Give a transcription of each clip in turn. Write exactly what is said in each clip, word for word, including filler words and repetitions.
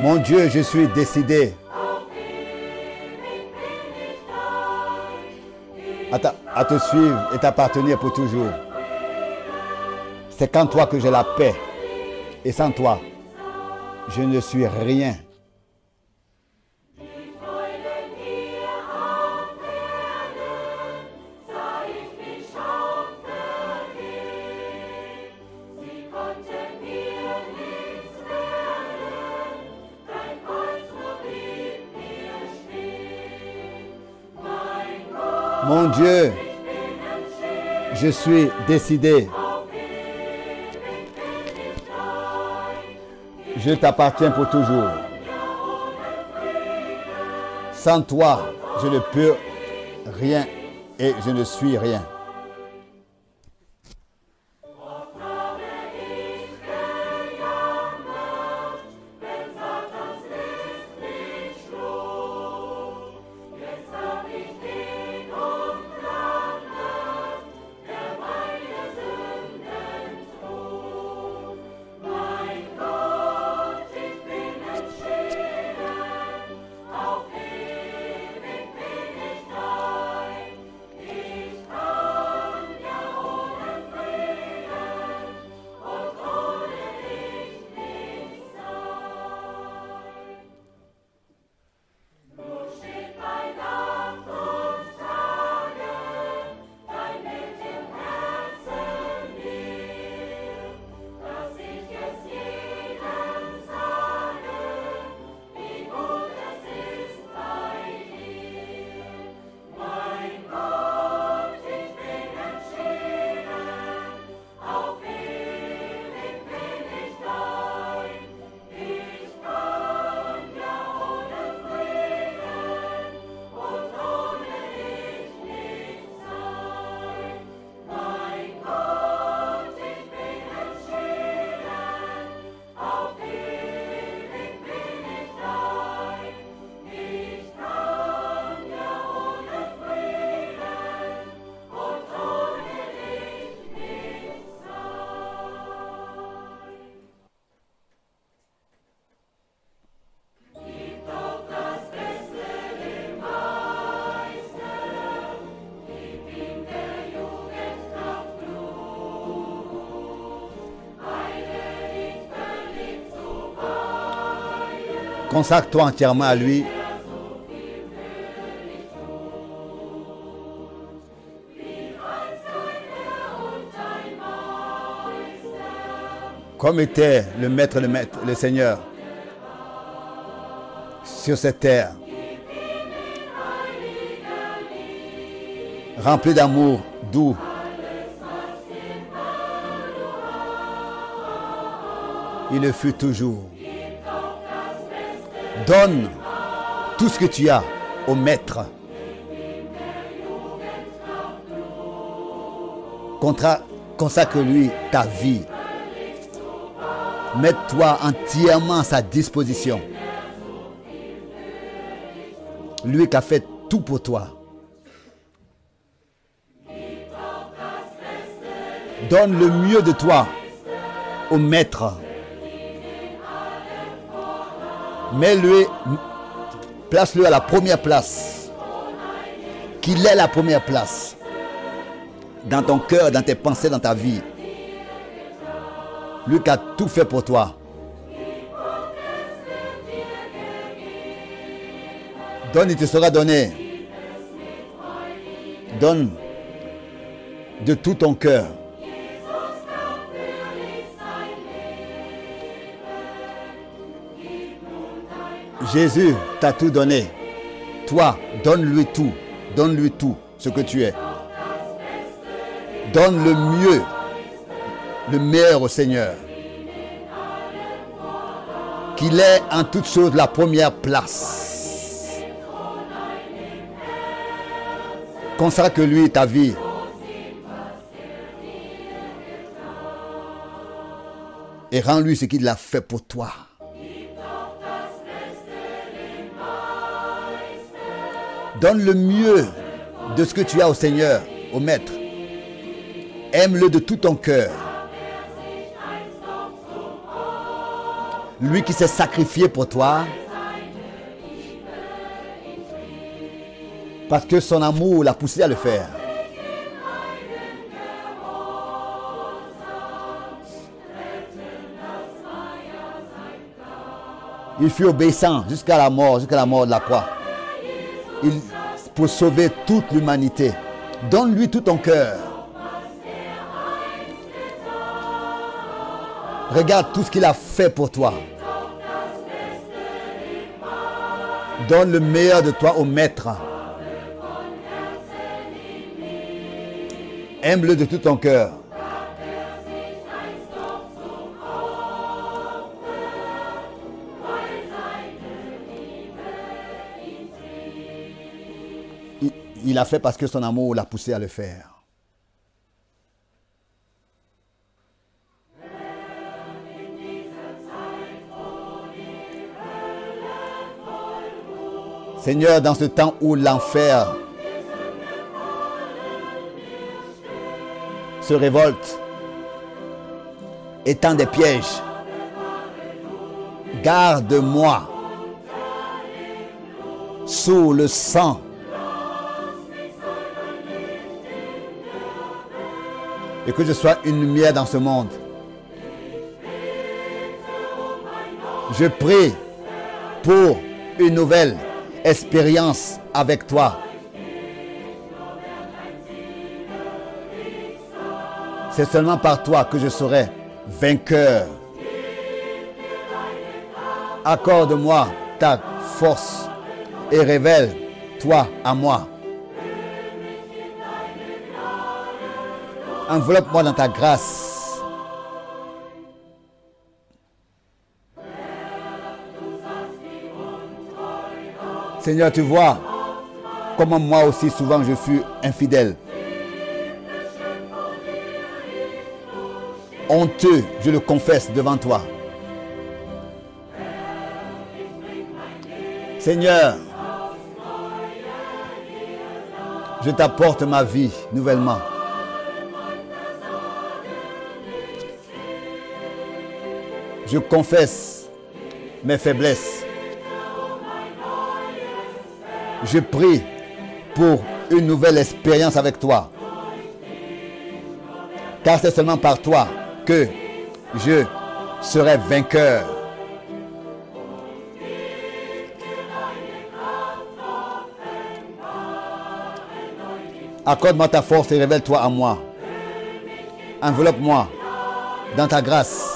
Mon Dieu, je suis décidé à, ta, à te suivre et t'appartenir pour toujours. C'est qu'en toi que j'ai la paix. Et sans toi, je ne suis rien. Mon Dieu, je suis décidé. Je t'appartiens pour toujours. Sans toi, je ne peux rien et je ne suis rien. Consacre-toi entièrement à lui. Comme était le maître, le maître, le Seigneur sur cette terre. Rempli d'amour doux. Il le fut toujours. Donne tout ce que tu as au maître. Consacre-lui ta vie. Mets-toi entièrement à sa disposition. Lui qui a fait tout pour toi. Donne le mieux de toi au maître. Mets-le, place-le à la première place. Qu'il ait la première place. Dans ton cœur, dans tes pensées, dans ta vie. Lui qui a tout fait pour toi. Donne, il te sera donné. Donne de tout ton cœur. Jésus t'a tout donné. Toi, donne-lui tout. Donne-lui tout ce que tu es. Donne le mieux, le meilleur au Seigneur. Qu'il ait en toutes choses la première place. Consacre-lui ta vie. Et rends-lui ce qu'il a fait pour toi. Donne le mieux de ce que tu as au Seigneur, au Maître. Aime-le de tout ton cœur. Lui qui s'est sacrifié pour toi. Parce que son amour l'a poussé à le faire. Il fut obéissant jusqu'à la mort, jusqu'à la mort de la croix. Il, pour sauver toute l'humanité. Donne-lui tout ton cœur. Regarde tout ce qu'il a fait pour toi. Donne le meilleur de toi au Maître. Aime-le de tout ton cœur. Il, il a fait parce que son amour l'a poussé à le faire. Seigneur, dans ce temps où l'enfer se révolte, étend des pièges, garde-moi sous le sang et que je sois une lumière dans ce monde. Je prie pour une nouvelle expérience avec toi. C'est seulement par toi que je serai vainqueur. Accorde-moi ta force et révèle-toi à moi. Enveloppe-moi dans ta grâce. Seigneur, tu vois comment moi aussi souvent je fus infidèle. Honteux, je le confesse devant toi. Seigneur, je t'apporte ma vie nouvellement. Je confesse mes faiblesses. Je prie pour une nouvelle expérience avec toi. Car c'est seulement par toi que je serai vainqueur. Accorde-moi ta force et révèle-toi à moi. Enveloppe-moi dans ta grâce.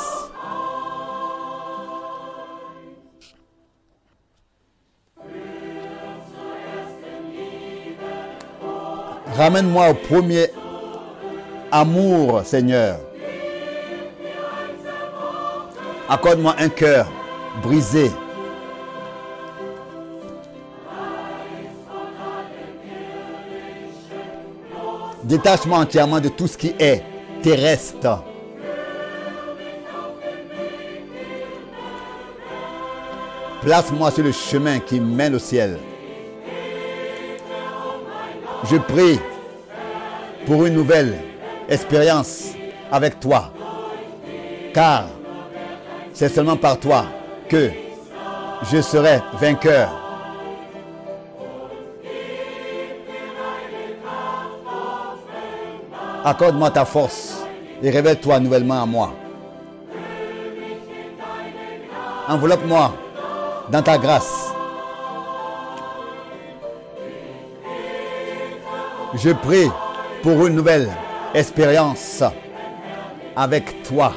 Ramène-moi au premier amour, Seigneur. Accorde-moi un cœur brisé. Détache-moi entièrement de tout ce qui est terrestre. Place-moi sur le chemin qui mène au ciel. Je prie pour une nouvelle expérience avec toi. Car c'est seulement par toi que je serai vainqueur. Accorde-moi ta force et révèle-toi nouvellement à moi. Enveloppe-moi dans ta grâce. Je prie pour une nouvelle expérience avec toi.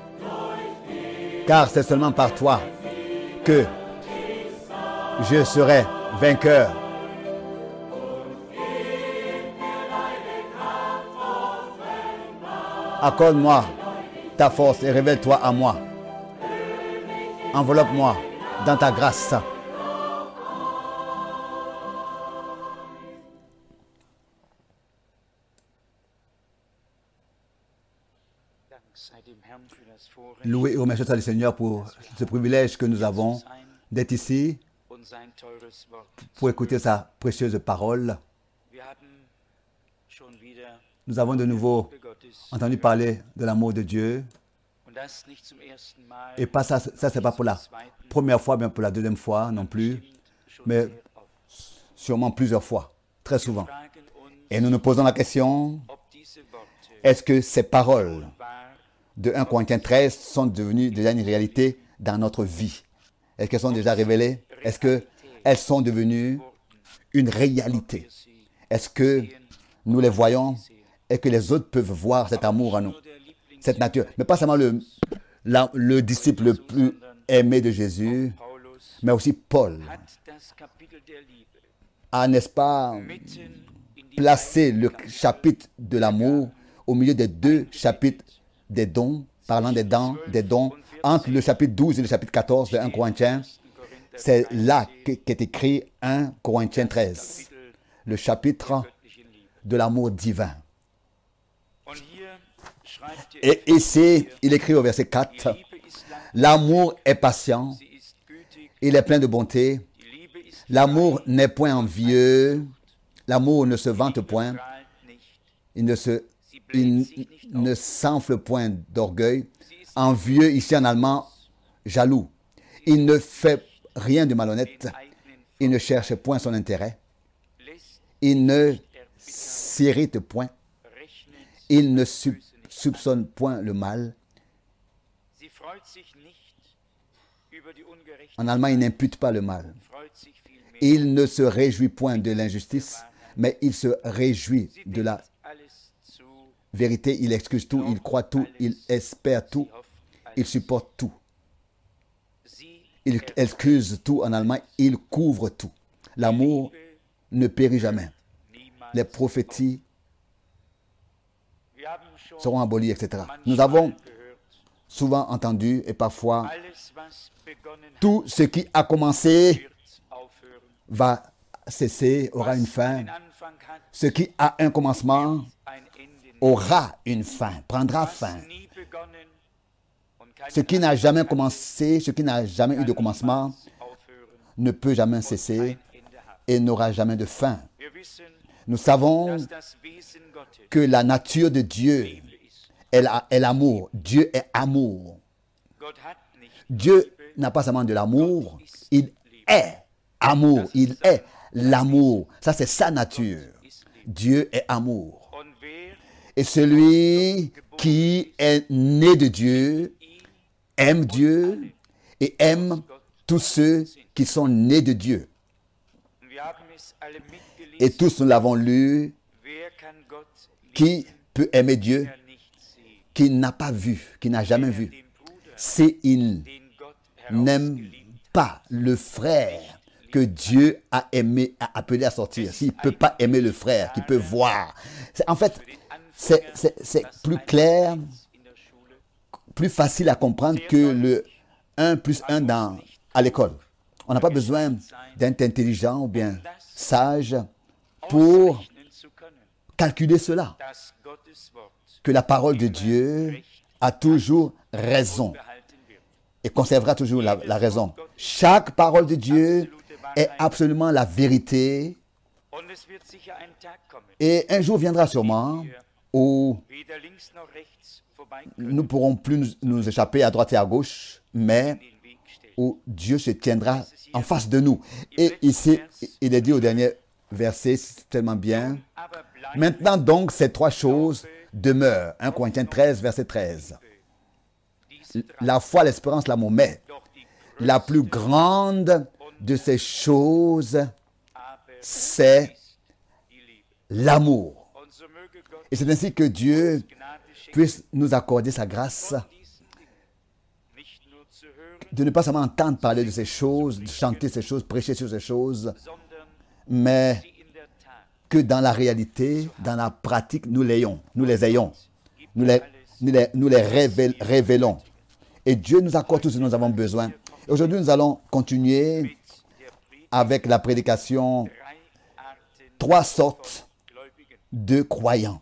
Car c'est seulement par toi que je serai vainqueur. Accorde-moi ta force et révèle-toi à moi. Enveloppe-moi dans ta grâce. Louez et remerciez le Seigneur pour ce privilège que nous avons d'être ici pour écouter sa précieuse parole. Nous avons de nouveau entendu parler de l'amour de Dieu Et pas ça, ça c'est pas pour la première fois, bien pour la deuxième fois non plus, mais sûrement plusieurs fois, très souvent. Et nous nous posons la question, est-ce que ces paroles de un Corinthiens treize sont devenues déjà une réalité dans notre vie? Est-ce qu'elles sont déjà révélées? Est-ce qu'elles sont devenues une réalité? Est-ce que nous les voyons et que les autres peuvent voir cet amour en nous, cette nature? Mais pas seulement le, la, le disciple le plus aimé de Jésus, mais aussi Paul a, n'est-ce pas, placé le chapitre de l'amour au milieu des deux chapitres des dons, parlant des dons, des dons, entre le chapitre douze et le chapitre quatorze de un Corinthiens. C'est là qu'est écrit un Corinthiens treize, le chapitre de l'amour divin. Et ici, il écrit au verset quatre, « L'amour est patient, il est plein de bonté, l'amour n'est point envieux, l'amour ne se vante point, il ne se, il ne s'enfle point d'orgueil, envieux ici en allemand, jaloux. Il ne fait rien de malhonnête, il ne cherche point son intérêt, il ne s'irrite point, il ne soupçonne point le mal. En allemand, il n'impute pas le mal. Il ne se réjouit point de l'injustice, mais il se réjouit de la vérité. Il excuse tout, il croit tout, il espère tout, il supporte tout. Il excuse tout en allemand, il couvre tout. L'amour ne périt jamais. Les prophéties seront abolies, et cetera. Nous avons souvent entendu et parfois, tout ce qui a commencé va cesser, aura une fin. Ce qui a un commencement aura une fin, prendra fin. Ce qui n'a jamais commencé, ce qui n'a jamais eu de commencement, ne peut jamais cesser et n'aura jamais de fin. Nous savons que la nature de Dieu est l'amour. Dieu est amour. Dieu n'a pas seulement de l'amour, il est amour. Il est l'amour. Ça, c'est sa nature. Dieu est amour. Et celui qui est né de Dieu aime Dieu et aime tous ceux qui sont nés de Dieu. Et tous nous l'avons lu. Qui peut aimer Dieu, qui n'a pas vu, qui n'a jamais vu, s'il n'aime pas le frère que Dieu a aimé, a appelé à sortir, s'il ne peut pas aimer le frère, qui peut voir. En fait, c'est, c'est, c'est plus clair, plus facile à comprendre que le un plus un dans, à l'école. On n'a pas besoin d'être intelligent ou bien sage pour calculer cela. Que la parole de Dieu a toujours raison et conservera toujours la, la raison. Chaque parole de Dieu est absolument la vérité. Et un jour viendra sûrement où nous ne pourrons plus nous, nous échapper à droite et à gauche, mais où Dieu se tiendra en face de nous. Et ici, il est dit au dernier verset, c'est tellement bien. Maintenant donc, ces trois choses demeurent. un Corinthiens treize, verset treize. La foi, l'espérance, l'amour. Mais la plus grande de ces choses, c'est l'amour. Et c'est ainsi que Dieu puisse nous accorder sa grâce de ne pas seulement entendre parler de ces choses, de chanter ces choses, prêcher sur ces choses, mais que dans la réalité, dans la pratique, nous l'ayons, nous les ayons, nous les, nous les, nous les révél, révélons. Et Dieu nous accorde tout ce dont nous avons besoin. Et aujourd'hui, nous allons continuer avec la prédication trois sortes de croyants.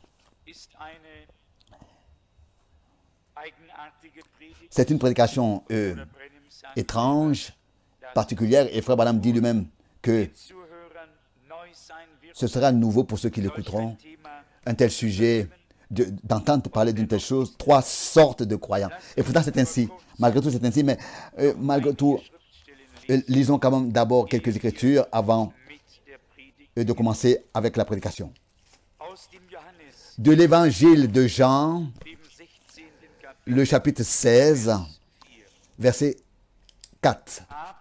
C'est une prédication euh, étrange, particulière, et Frère Branham dit lui-même que ce sera nouveau pour ceux qui l'écouteront. Un tel sujet de, d'entendre parler d'une telle chose, trois sortes de croyants. Et pourtant c'est ainsi. Malgré tout c'est ainsi, mais euh, malgré tout, euh, lisons quand même d'abord quelques écritures avant euh, de commencer avec la prédication. De l'évangile de Jean, le chapitre seize, verset quatre.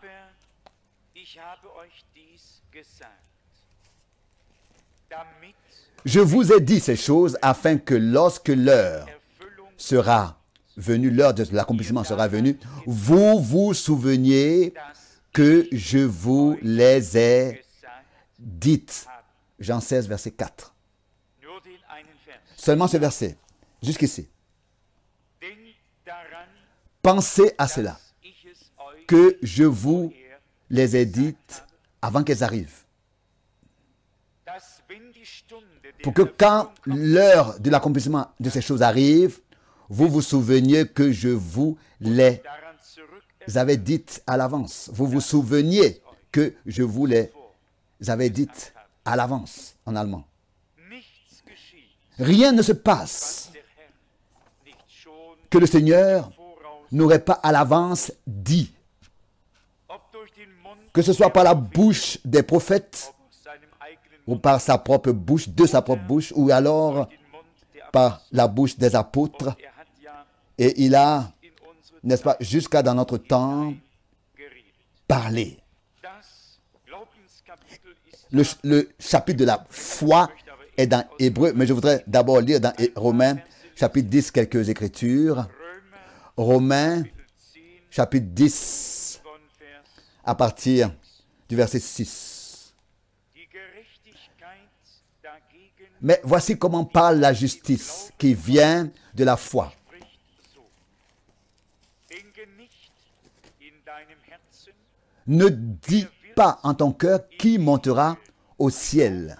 Je vous ai dit ces choses afin que lorsque l'heure sera venue, l'heure de l'accomplissement sera venue, vous vous souveniez que je vous les ai dites. Jean seize, verset quatre. Seulement ce verset, jusqu'ici. Pensez à cela, que je vous les ai dites avant qu'elles arrivent. Pour que quand l'heure de l'accomplissement de ces choses arrive, vous vous souveniez que je vous les avais dites à l'avance. Vous vous souveniez que je vous les avais dites à l'avance, en allemand. Rien ne se passe que le Seigneur n'aurait pas à l'avance dit. Que ce soit par la bouche des prophètes, ou par sa propre bouche, de sa propre bouche, ou alors par la bouche des apôtres. Et il a, n'est-ce pas, jusqu'à dans notre temps, parlé. Le, le chapitre de la foi est dans Hébreu, mais je voudrais d'abord lire dans Romains, chapitre dix, quelques écritures. Romains, chapitre dix, à partir du verset six. Mais voici comment parle la justice qui vient de la foi. Ne dis pas en ton cœur qui montera au ciel.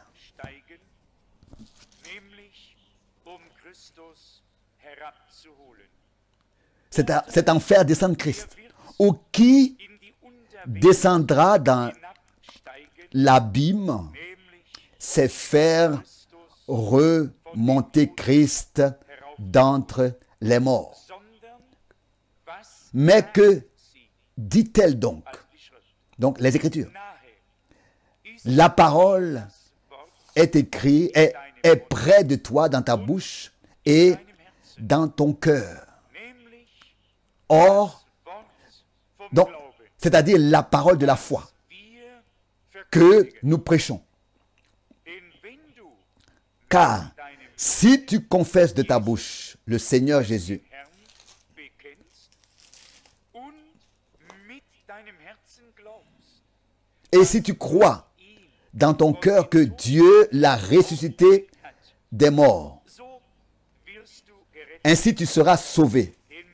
C'est, à, c'est en faire descendre Christ. Ou qui descendra dans l'abîme, c'est faire remonter Christ d'entre les morts. Mais que dit-elle donc? Donc les Écritures. La parole est écrite, est, est près de toi dans ta bouche et dans ton cœur. Or, donc, c'est-à-dire la parole de la foi que nous prêchons. Car si tu confesses de ta bouche le Seigneur Jésus et si tu crois dans ton cœur que Dieu l'a ressuscité des morts, ainsi tu seras sauvé.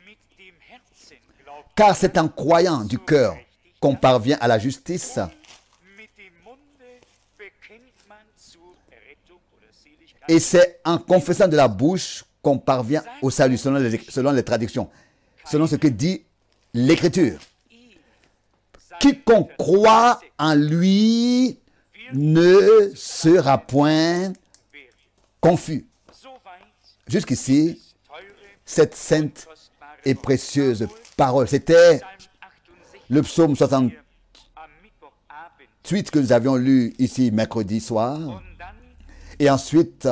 Car c'est en croyant du cœur qu'on parvient à la justice et c'est en confessant de la bouche qu'on parvient au salut selon les, selon les traductions, selon ce que dit l'Écriture. Quiconque croit en lui ne sera point confus. Jusqu'ici, cette sainte et précieuse parole, c'était le psaume soixante-huit que nous avions lu ici mercredi soir. Et ensuite,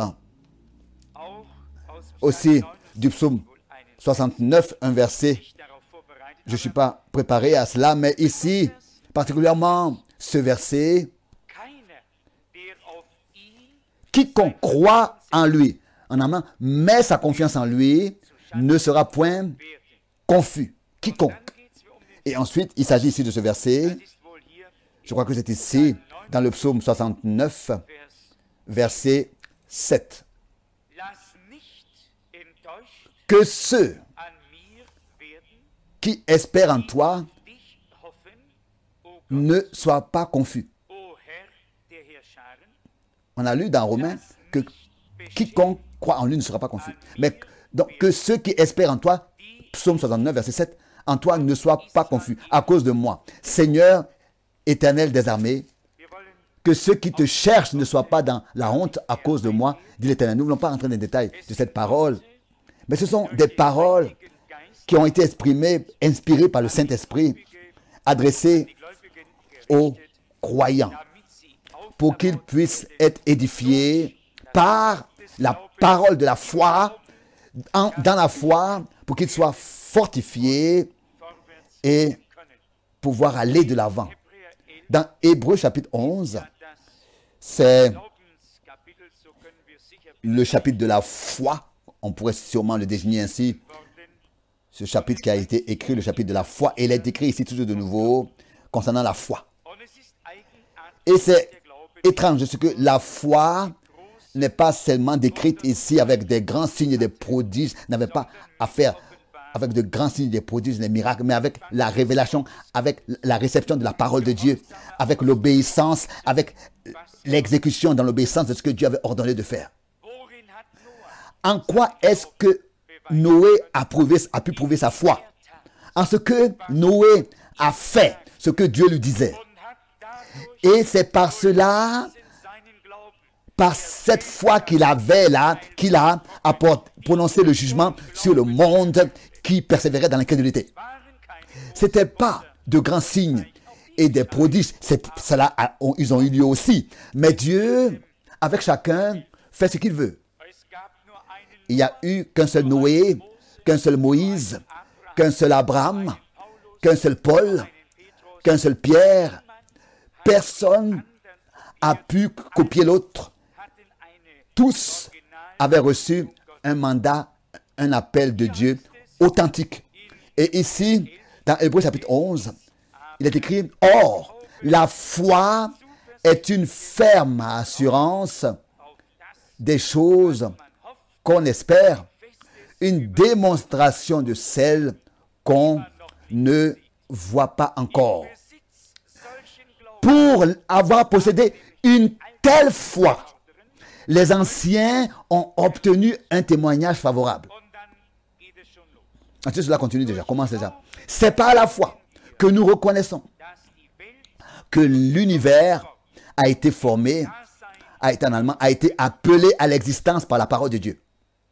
aussi du psaume soixante-neuf, un verset. Je ne suis pas préparé à cela, mais ici, particulièrement ce verset, quiconque croit en lui, en amant, met sa confiance en lui, ne sera point confus. Quiconque. Et ensuite, il s'agit ici de ce verset, je crois que c'est ici, dans le psaume soixante-neuf, verset sept. Que ceux qui espèrent en toi ne soient pas confus. On a lu dans Romains que quiconque croit en lui ne sera pas confus. Mais donc que ceux qui espèrent en toi, psaume soixante-neuf, verset sept, en toi ne soient pas confus à cause de moi. Seigneur, Éternel des armées, que ceux qui te cherchent ne soient pas dans la honte à cause de moi, dit l'Éternel. Nous ne voulons pas rentrer dans les détails de cette parole, mais ce sont des paroles qui ont été exprimées, inspirées par le Saint-Esprit, adressées aux croyants, pour qu'ils puissent être édifiés par la parole de la foi, en, dans la foi, pour qu'ils soient fortifiés et pouvoir aller de l'avant. Dans Hébreux chapitre onze, c'est le chapitre de la foi, on pourrait sûrement le désigner ainsi, ce chapitre qui a été écrit, le chapitre de la foi, et il est écrit ici toujours de nouveau concernant la foi. Et c'est étrange ce que la foi n'est pas seulement décrite ici avec des grands signes et des prodiges, n'avait pas à faire avec de grands signes, des prodiges, des miracles, mais avec la révélation, avec la réception de la parole de Dieu, avec l'obéissance, avec l'exécution dans l'obéissance de ce que Dieu avait ordonné de faire. En quoi est-ce que Noé a, prouvé, a pu prouver sa foi? En ce que Noé a fait ce que Dieu lui disait. Et c'est par cela, par cette foi qu'il avait là, qu'il a apporté, prononcé le jugement sur le monde qui persévérait dans l'incrédulité. Ce n'était pas de grands signes et des prodiges. C'est, cela a, ils ont eu lieu aussi. Mais Dieu, avec chacun, fait ce qu'il veut. Il n'y a eu qu'un seul Noé, qu'un seul Moïse, qu'un seul Abraham, qu'un seul Paul, qu'un seul Pierre. Personne n'a pu copier l'autre. Tous avaient reçu un mandat, un appel de Dieu authentique. Et ici, dans Hébreux chapitre onze, il est écrit « Or, la foi est une ferme assurance des choses qu'on espère, une démonstration de celles qu'on ne voit pas encore. » Pour avoir possédé une telle foi, les anciens ont obtenu un témoignage favorable. Ensuite, cela continue déjà. Comment c'est ça? C'est par la foi que nous reconnaissons que l'univers a été formé, a été en allemand, a été appelé à l'existence par la parole de Dieu.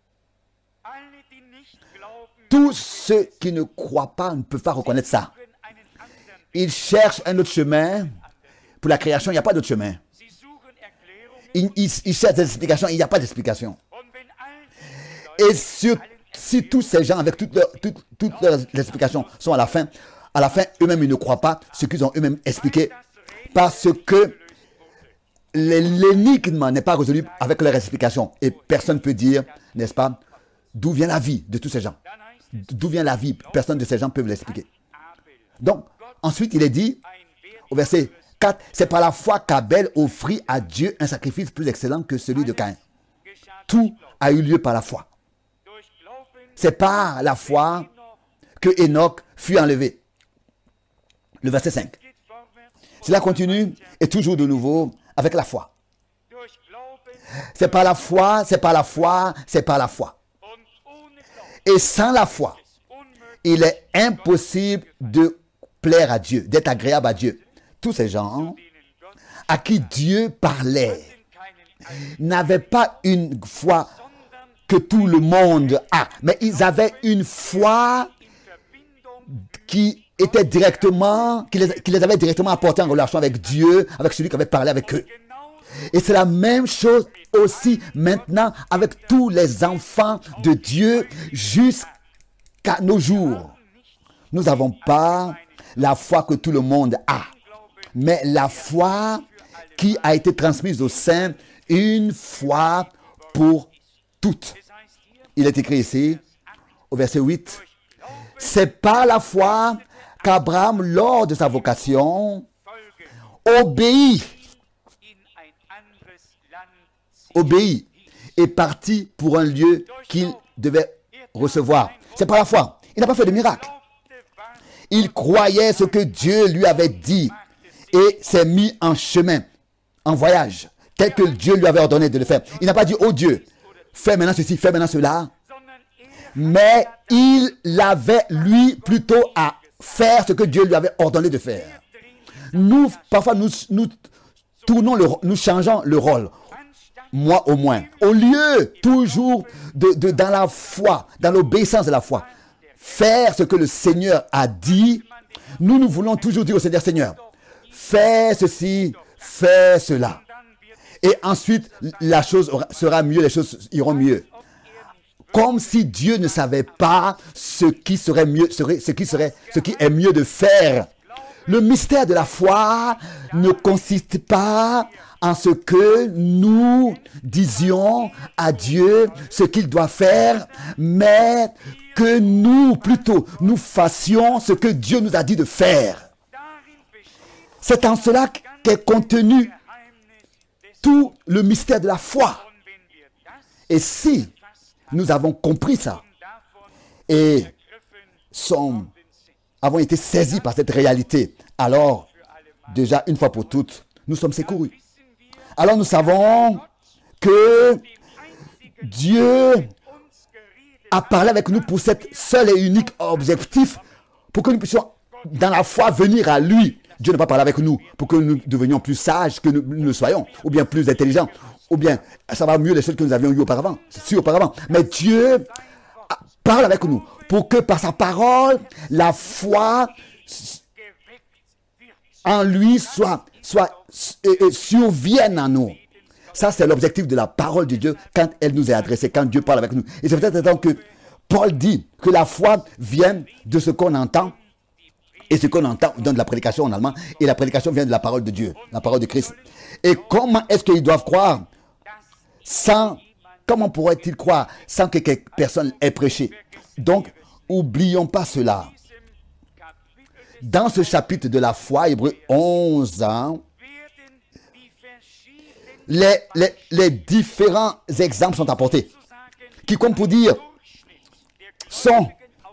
Tous ceux qui ne croient pas ne peuvent pas reconnaître ça. Ils cherchent un autre chemin. Pour la création, il n'y a pas d'autre chemin. Ils, ils, ils cherchent des explications, il n'y a pas d'explication. Et sur, si tous ces gens, avec toutes leurs, toutes, toutes leurs explications, sont à la fin, à la fin, eux-mêmes, ils ne croient pas ce qu'ils ont eux-mêmes expliqué, parce que l'énigme n'est pas résolue avec leur explication. Et personne ne peut dire, n'est-ce pas, d'où vient la vie de tous ces gens. D'où vient la vie, personne de ces gens ne peut l'expliquer. Donc, ensuite, il est dit, au verset quatre, c'est par la foi qu'Abel offrit à Dieu un sacrifice plus excellent que celui de Caïn. Tout a eu lieu par la foi. C'est par la foi que Enoch fut enlevé. Le verset cinq. Cela continue et toujours de nouveau avec la foi. C'est par la foi, c'est par la foi, c'est par la foi. Et sans la foi, il est impossible de plaire à Dieu, d'être agréable à Dieu. Tous ces gens à qui Dieu parlait n'avaient pas une foi que tout le monde a, mais ils avaient une foi qui était directement, qui les, qui les avait directement apportés en relation avec Dieu, avec celui qui avait parlé avec eux. Et c'est la même chose aussi maintenant avec tous les enfants de Dieu jusqu'à nos jours. Nous n'avons pas la foi que tout le monde a, mais la foi qui a été transmise aux saints, une foi pour toutes. Il est écrit ici, au verset huit, « C'est par la foi qu'Abraham, lors de sa vocation, obéit, obéit et partit pour un lieu qu'il devait recevoir. » C'est par la foi. Il n'a pas fait de miracle. Il croyait ce que Dieu lui avait dit et s'est mis en chemin, en voyage, tel que Dieu lui avait ordonné de le faire. Il n'a pas dit, oh Dieu, fais maintenant ceci, fais maintenant cela. Mais il avait, lui, plutôt à faire ce que Dieu lui avait ordonné de faire. Nous, parfois, nous, nous tournons le, nous changeons le rôle. Moi au moins. Au lieu toujours de, de dans la foi, dans l'obéissance de la foi, faire ce que le Seigneur a dit, nous nous voulons toujours dire au Seigneur, Seigneur, fais ceci, fais cela. Et ensuite, la chose sera mieux, les choses iront mieux. Comme si Dieu ne savait pas ce qui serait mieux, serait, ce qui serait, ce qui est mieux de faire. Le mystère de la foi ne consiste pas en ce que nous disions à Dieu ce qu'il doit faire, mais que nous, plutôt, nous fassions ce que Dieu nous a dit de faire. C'est en cela qu'est contenu tout le mystère de la foi. Et si nous avons compris ça et sommes, avons été saisis par cette réalité, alors, déjà, une fois pour toutes, nous sommes secourus. Alors nous savons que Dieu a parlé avec nous pour cet seul et unique objectif, pour que nous puissions, dans la foi, venir à lui. Dieu n'a pas parlé avec nous pour que nous devenions plus sages que nous, nous le soyons, ou bien plus intelligents, ou bien ça va mieux les choses que nous avions eues auparavant, c'est sûr auparavant. Mais Dieu parle avec nous pour que par sa parole, la foi en lui soit, soit euh, survienne en nous. Ça, c'est l'objectif de la parole de Dieu quand elle nous est adressée, quand Dieu parle avec nous. Et c'est peut-être donc que Paul dit que la foi vient de ce qu'on entend. Et ce qu'on entend dans de la prédication en allemand. Et la prédication vient de la parole de Dieu, la parole de Christ. Et comment est-ce qu'ils doivent croire sans, comment pourraient-ils croire sans que quelque personne ait prêché? Donc, oublions pas cela. Dans ce chapitre de la foi, Hébreux onze, hein, les, les, les différents exemples sont apportés. Qui, comme pour dire, sont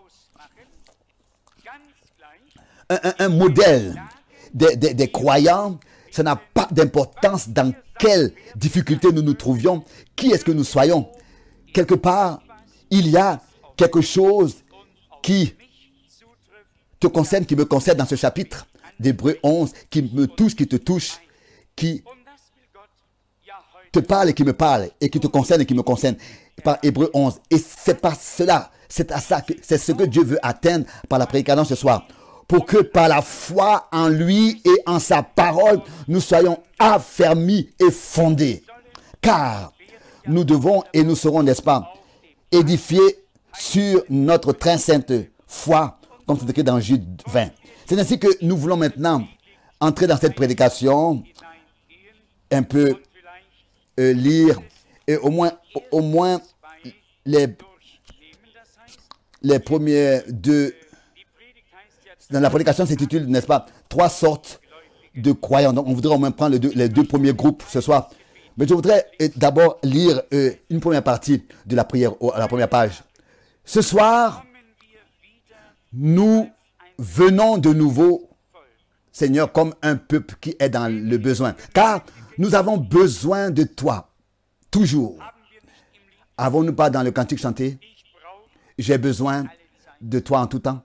un, un, un modèle des, des, des croyants. Ça n'a pas d'importance dans quelle difficulté nous nous trouvions, qui est-ce que nous soyons. Quelque part, il y a quelque chose qui te concerne, qui me concerne dans ce chapitre d'Hébreux onze, qui me touche, qui te touche, qui te parle et qui me parle, et qui te concerne et qui me concerne, par Hébreux onze. Et c'est par cela, c'est à ça que c'est ce que Dieu veut atteindre par la prédication ce soir. Pour que par la foi en lui et en sa parole, nous soyons affermis et fondés. Car nous devons et nous serons, n'est-ce pas, édifiés sur notre très sainte foi, comme c'est écrit dans Jude vingt. C'est ainsi que nous voulons maintenant entrer dans cette prédication, un peu euh, lire, et au moins, au moins les, les premiers deux. Dans la prédication s'intitule, n'est-ce pas, trois sortes de croyants. Donc, on voudrait au moins prendre les deux, les deux premiers groupes ce soir. Mais je voudrais euh, d'abord lire euh, une première partie de la prière à la première page. Ce soir, nous venons de nouveau, Seigneur, comme un peuple qui est dans le besoin. Car nous avons besoin de toi, toujours. Avons-nous pas dans le cantique chanté, j'ai besoin de toi en tout temps?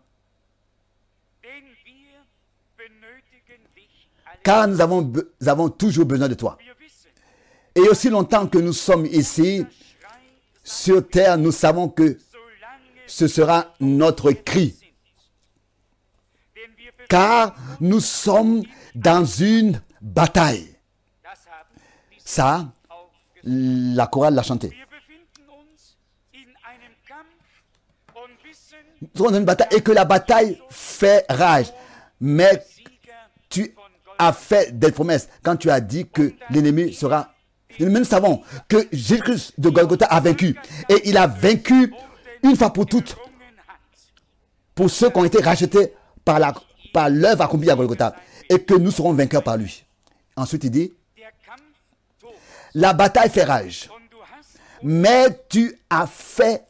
Car nous avons, nous avons toujours besoin de toi. Et aussi longtemps que nous sommes ici, sur terre, nous savons que ce sera notre cri. Car nous sommes dans une bataille. Ça, la chorale l'a chanté. Nous sommes dans une bataille et que la bataille fait rage. Mais tu as fait des promesses quand tu as dit que l'ennemi sera... Nous savons que Jésus-Christ de Golgotha a vaincu. Et il a vaincu une fois pour toutes pour ceux qui ont été rachetés par la par l'œuvre accomplie à Golgotha. Et que nous serons vainqueurs par lui. Ensuite il dit, la bataille fait rage. Mais tu as fait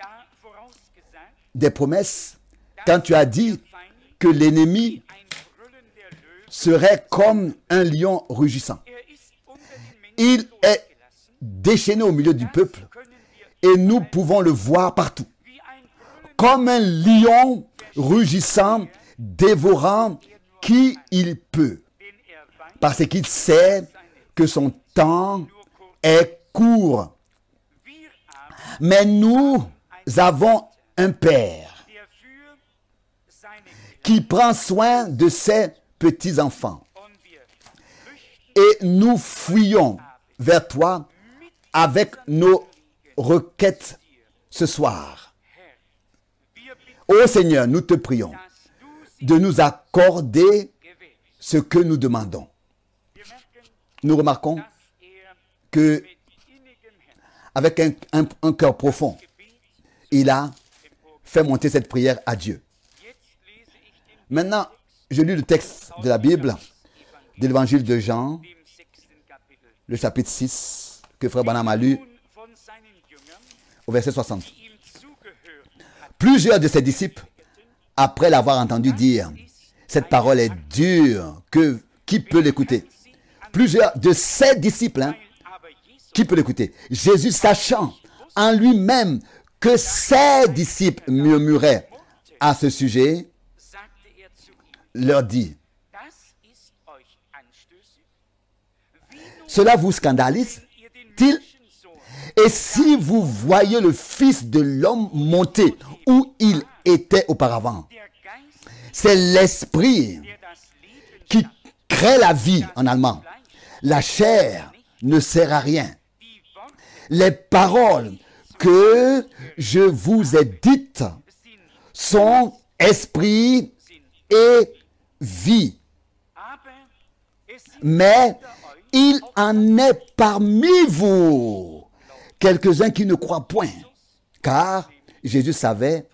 des promesses quand tu as dit que l'ennemi serait comme un lion rugissant. Il est déchaîné au milieu du peuple et nous pouvons le voir partout. Comme un lion rugissant, dévorant qui il peut. Parce qu'il sait que son temps est court. Mais nous avons un Père qui prend soin de ses petits-enfants. Et nous fuyons vers toi avec nos requêtes ce soir. Ô Seigneur, nous te prions de nous accorder ce que nous demandons. Nous remarquons que avec un, un, un cœur profond, il a fait monter cette prière à Dieu. Maintenant, je lis le texte de la Bible, de l'évangile de Jean, le chapitre six, que Frère Branham a lu, au verset soixante. Plusieurs de ses disciples, après l'avoir entendu dire, cette parole est dure, que, qui peut l'écouter? Plusieurs de ses disciples, hein, qui peut l'écouter? Jésus, sachant en lui-même que ses disciples murmuraient à ce sujet, leur dit, cela vous scandalise-t-il? Et si vous voyez le Fils de l'homme monter où il était auparavant, c'est l'esprit qui crée la vie en allemand. La chair ne sert à rien. Les paroles que je vous ai dites sont esprit et vie. Mais il en est parmi vous quelques-uns qui ne croient point, car Jésus savait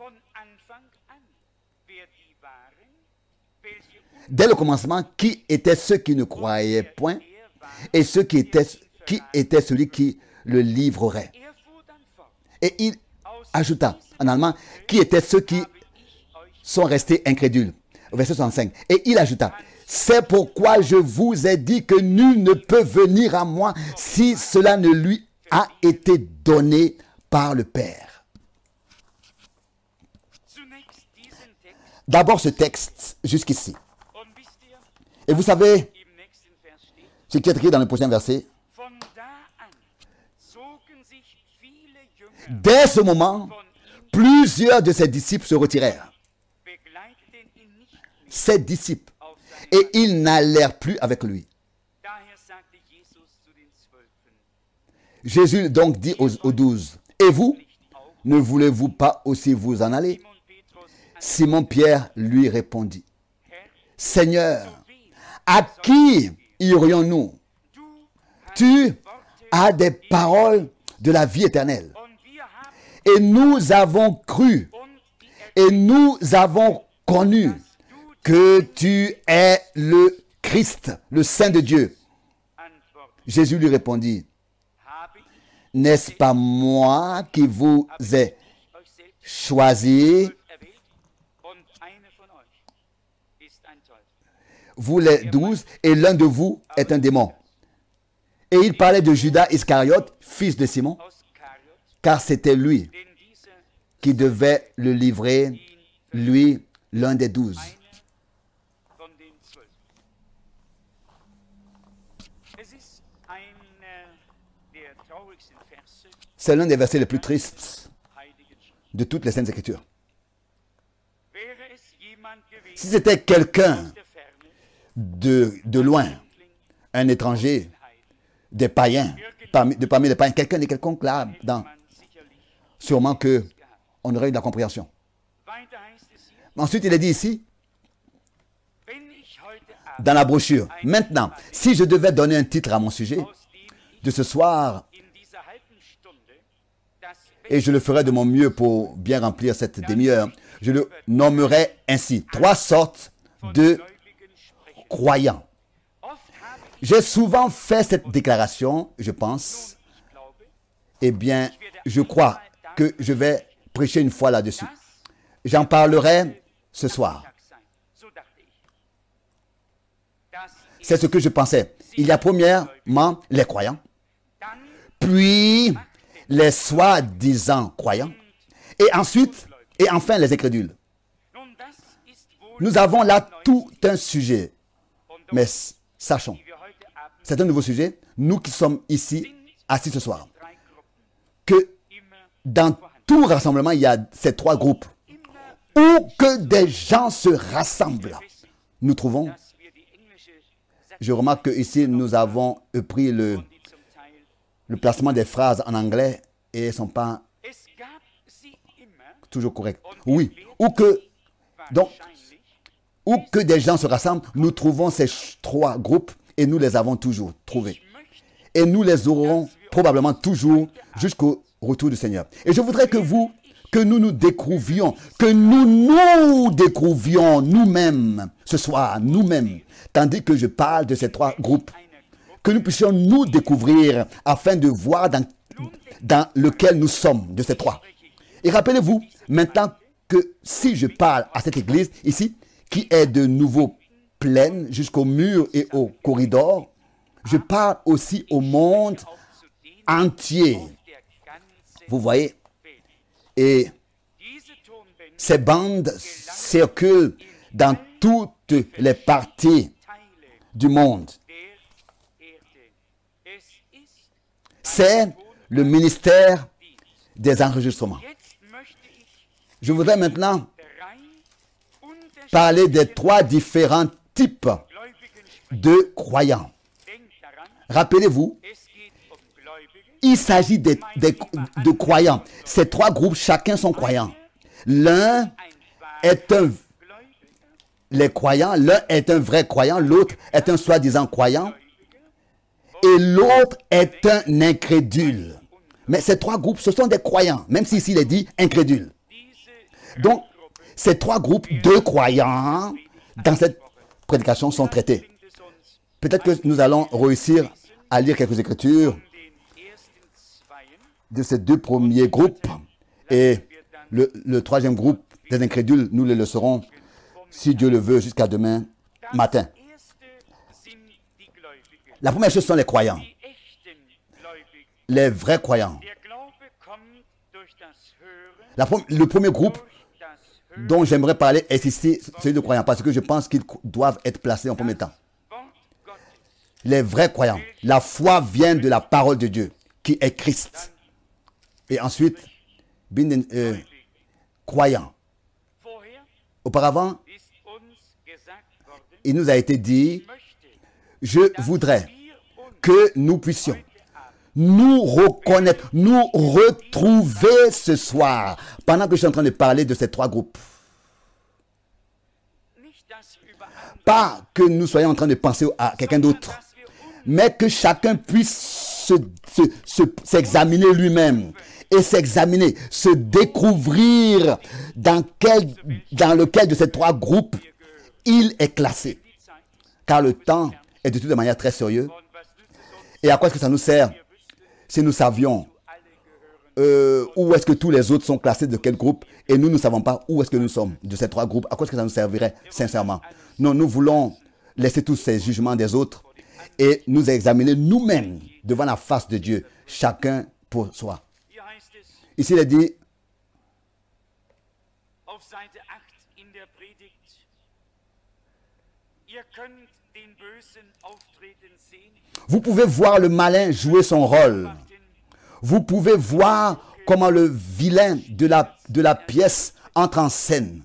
dès le commencement qui étaient ceux qui ne croyaient point et ceux qui étaient, qui était celui qui le livrerait. Et il ajouta en allemand, qui étaient ceux qui sont restés incrédules. Verset soixante-cinq. Et il ajouta, c'est pourquoi je vous ai dit que nul ne peut venir à moi si cela ne lui a été donné par le Père. D'abord ce texte jusqu'ici. Et vous savez ce qui est écrit dans le prochain verset. Dès ce moment, plusieurs de ses disciples se retirèrent. Ses disciples. Et ils n'allèrent plus avec lui. Jésus donc dit aux, aux douze, et vous, ne voulez-vous pas aussi vous en aller? Simon-Pierre lui répondit, Seigneur, à qui irions-nous? Tu as des paroles de la vie éternelle. Et nous avons cru, et nous avons connu que tu es le Christ, le Saint de Dieu. Jésus lui répondit, n'est-ce pas moi qui vous ai choisi, vous les douze, et l'un de vous est un démon. Et il parlait de Judas Iscariote, fils de Simon, car c'était lui qui devait le livrer, lui, l'un des douze. C'est l'un des versets les plus tristes de toutes les Saintes Écritures. Si c'était quelqu'un de, de loin, un étranger, des païens, parmi, de parmi les païens, quelqu'un de quelconque là, dans, sûrement qu'on aurait eu de la compréhension. Ensuite, il est dit ici, dans la brochure, maintenant, si je devais donner un titre à mon sujet de ce soir, et je le ferai de mon mieux pour bien remplir cette demi-heure, je le nommerai ainsi, trois sortes de croyants. J'ai souvent fait cette déclaration, je pense, eh bien, je crois que je vais prêcher une fois là-dessus. J'en parlerai ce soir. C'est ce que je pensais. Il y a premièrement les croyants, puis les soi-disant croyants, et ensuite, et enfin les incrédules. Nous avons là tout un sujet, mais sachons, c'est un nouveau sujet nous qui sommes ici, assis ce soir, que dans tout rassemblement, il y a ces trois groupes. Où que des gens se rassemblent, nous trouvons. Je remarque qu'ici, nous avons pris le, le placement des phrases en anglais et elles ne sont pas toujours correctes. Oui, où que, donc, où que des gens se rassemblent, nous trouvons ces trois groupes et nous les avons toujours trouvés. Et nous les aurons probablement toujours jusqu'au retour du Seigneur. Et je voudrais que vous, que nous nous découvrions, que nous nous découvrions nous-mêmes ce soir, nous-mêmes, tandis que je parle de ces trois groupes, que nous puissions nous découvrir afin de voir dans, dans lequel nous sommes de ces trois. Et rappelez-vous, maintenant que si je parle à cette église ici, qui est de nouveau pleine jusqu'au mur et au corridor, je parle aussi au monde entier. Vous voyez? Et ces bandes circulent dans toutes les parties du monde. C'est le ministère des enregistrements. Je voudrais maintenant parler des trois différents types de croyants. Rappelez-vous, il s'agit de, de, de croyants. Ces trois groupes, chacun sont croyants. L'un est un, les croyants, l'un est un vrai croyant, l'autre est un soi-disant croyant, et l'autre est un incrédule. Mais ces trois groupes, ce sont des croyants, même si ici il est dit incrédule. Donc, ces trois groupes de croyants dans cette prédication sont traités. Peut-être que nous allons réussir à lire quelques écritures de ces deux premiers groupes et le, le troisième groupe des incrédules, nous le laisserons, si Dieu le veut, jusqu'à demain matin. La première chose sont les croyants, les vrais croyants. La, le premier groupe dont j'aimerais parler est ici celui de croyants, parce que je pense qu'ils doivent être placés en premier temps. Les vrais croyants. La foi vient de la parole de Dieu, qui est Christ. Et ensuite, euh, croyants. Auparavant, il nous a été dit, je voudrais que nous puissions nous reconnaître, nous retrouver ce soir, pendant que je suis en train de parler de ces trois groupes. Pas que nous soyons en train de penser à quelqu'un d'autre, mais que chacun puisse se, se, se, s'examiner lui-même et s'examiner, se découvrir dans, quel, dans lequel de ces trois groupes il est classé. Car le temps est de toute manière très sérieux. Et à quoi est-ce que ça nous sert si nous savions euh, où est-ce que tous les autres sont classés de quel groupe et nous ne savons pas où est-ce que nous sommes de ces trois groupes? À quoi est-ce que ça nous servirait sincèrement? Non, nous voulons laisser tous ces jugements des autres et nous examiner nous-mêmes devant la face de Dieu, chacun pour soi. Ici, il est dit, vous pouvez voir le malin jouer son rôle. Vous pouvez voir comment le vilain de la, de la pièce entre en scène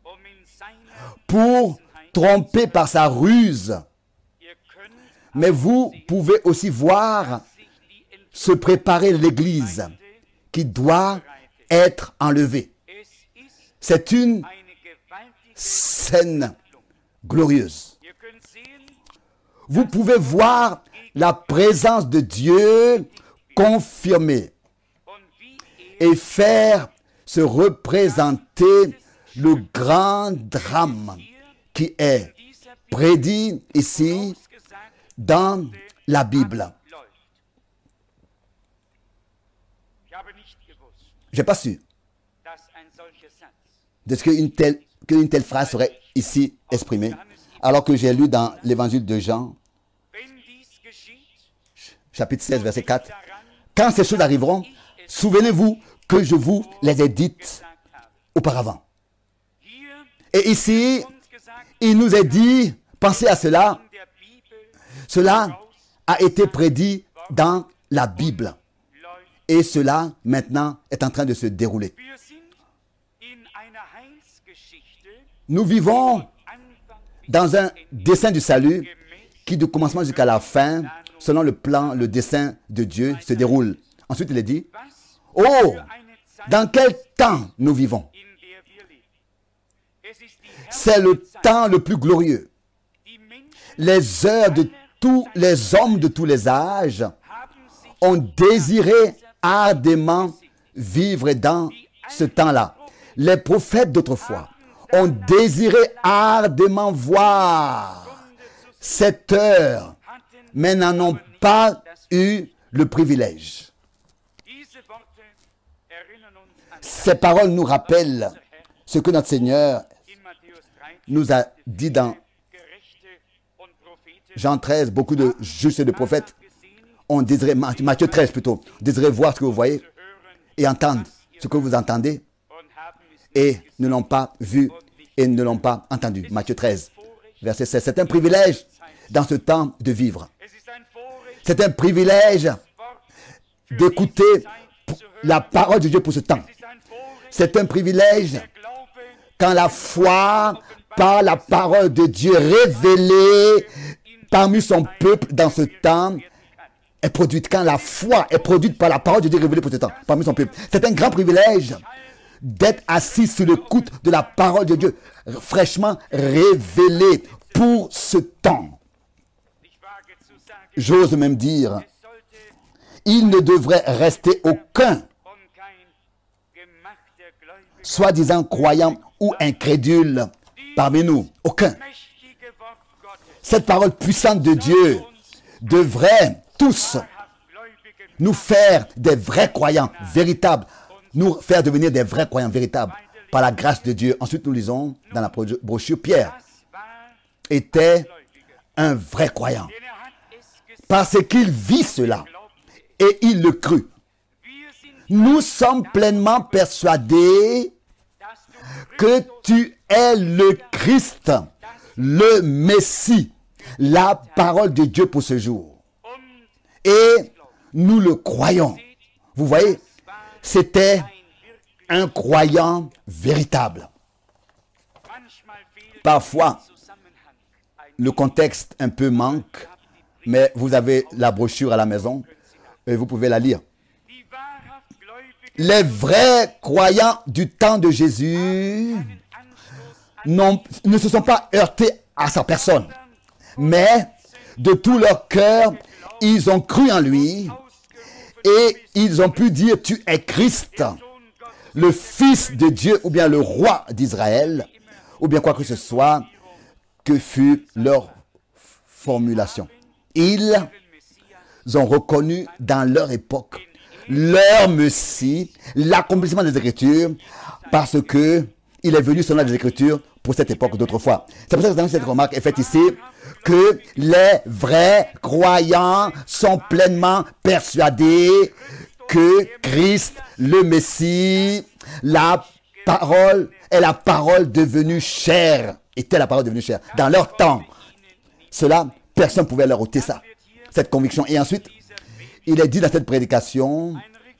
pour tromper par sa ruse. Mais vous pouvez aussi voir se préparer l'Église qui doit être enlevée. C'est une scène glorieuse. Vous pouvez voir la présence de Dieu confirmée et faire se représenter le grand drame qui est prédit ici dans la Bible. Je n'ai pas su de ce qu'une telle, qu'une telle phrase serait ici exprimée, alors que j'ai lu dans l'évangile de Jean, chapitre seize, verset quatre. Quand ces choses arriveront, souvenez-vous que je vous les ai dites auparavant. Et ici, il nous est dit, pensez à cela, cela a été prédit dans la Bible. Et cela, maintenant, est en train de se dérouler. Nous vivons dans un dessein du salut qui, du commencement jusqu'à la fin, selon le plan, le dessein de Dieu, se déroule. Ensuite, il est dit, « Oh, dans quel temps nous vivons? C'est le temps le plus glorieux. Les heures de tous les hommes de tous les âges ont désiré ardemment vivre dans ce temps-là. Les prophètes d'autrefois ont désiré ardemment voir cette heure, mais n'en ont pas eu le privilège. » Ces paroles nous rappellent ce que notre Seigneur nous a dit dans Jean treize. Beaucoup de justes et de prophètes ont désiré, Matthieu treize plutôt, désiré voir ce que vous voyez et entendre ce que vous entendez et ne l'ont pas vu et ne l'ont pas entendu. Matthieu treize, verset seize. C'est un privilège dans ce temps de vivre. C'est un privilège d'écouter la parole de Dieu pour ce temps. C'est un privilège quand la foi par la parole de Dieu révélée parmi son peuple dans ce temps est produite. Quand la foi est produite par la parole de Dieu révélée pour ce temps parmi son peuple. C'est un grand privilège d'être assis sous l'écoute de la parole de Dieu fraîchement révélée pour ce temps. J'ose même dire, il ne devrait rester aucun soi-disant croyant ou incrédule parmi nous. Aucun. Cette parole puissante de Dieu devrait tous nous faire des vrais croyants véritables, nous faire devenir des vrais croyants véritables par la grâce de Dieu. Ensuite, nous lisons dans la brochure, Pierre était un vrai croyant parce qu'il vit cela et il le crut. Nous sommes pleinement persuadés que tu es le Christ, le Messie, la parole de Dieu pour ce jour. Et nous le croyons. Vous voyez, c'était un croyant véritable. Parfois, le contexte un peu manque, mais vous avez la brochure à la maison et vous pouvez la lire. Les vrais croyants du temps de Jésus ne se sont pas heurtés à sa personne, mais de tout leur cœur, ils ont cru en lui et ils ont pu dire, tu es Christ, le Fils de Dieu ou bien le roi d'Israël, ou bien quoi que ce soit que fut leur formulation. Ils ont reconnu dans leur époque leur Messie, l'accomplissement des Écritures, parce que il est venu selon les Écritures pour cette époque d'autrefois. C'est pour ça que cette remarque est faite ici, que les vrais croyants sont pleinement persuadés que Christ, le Messie, la parole est la parole devenue chair, était la parole devenue chair. Dans leur temps, cela, personne ne pouvait leur ôter ça, cette conviction. Et ensuite, il est dit dans cette prédication,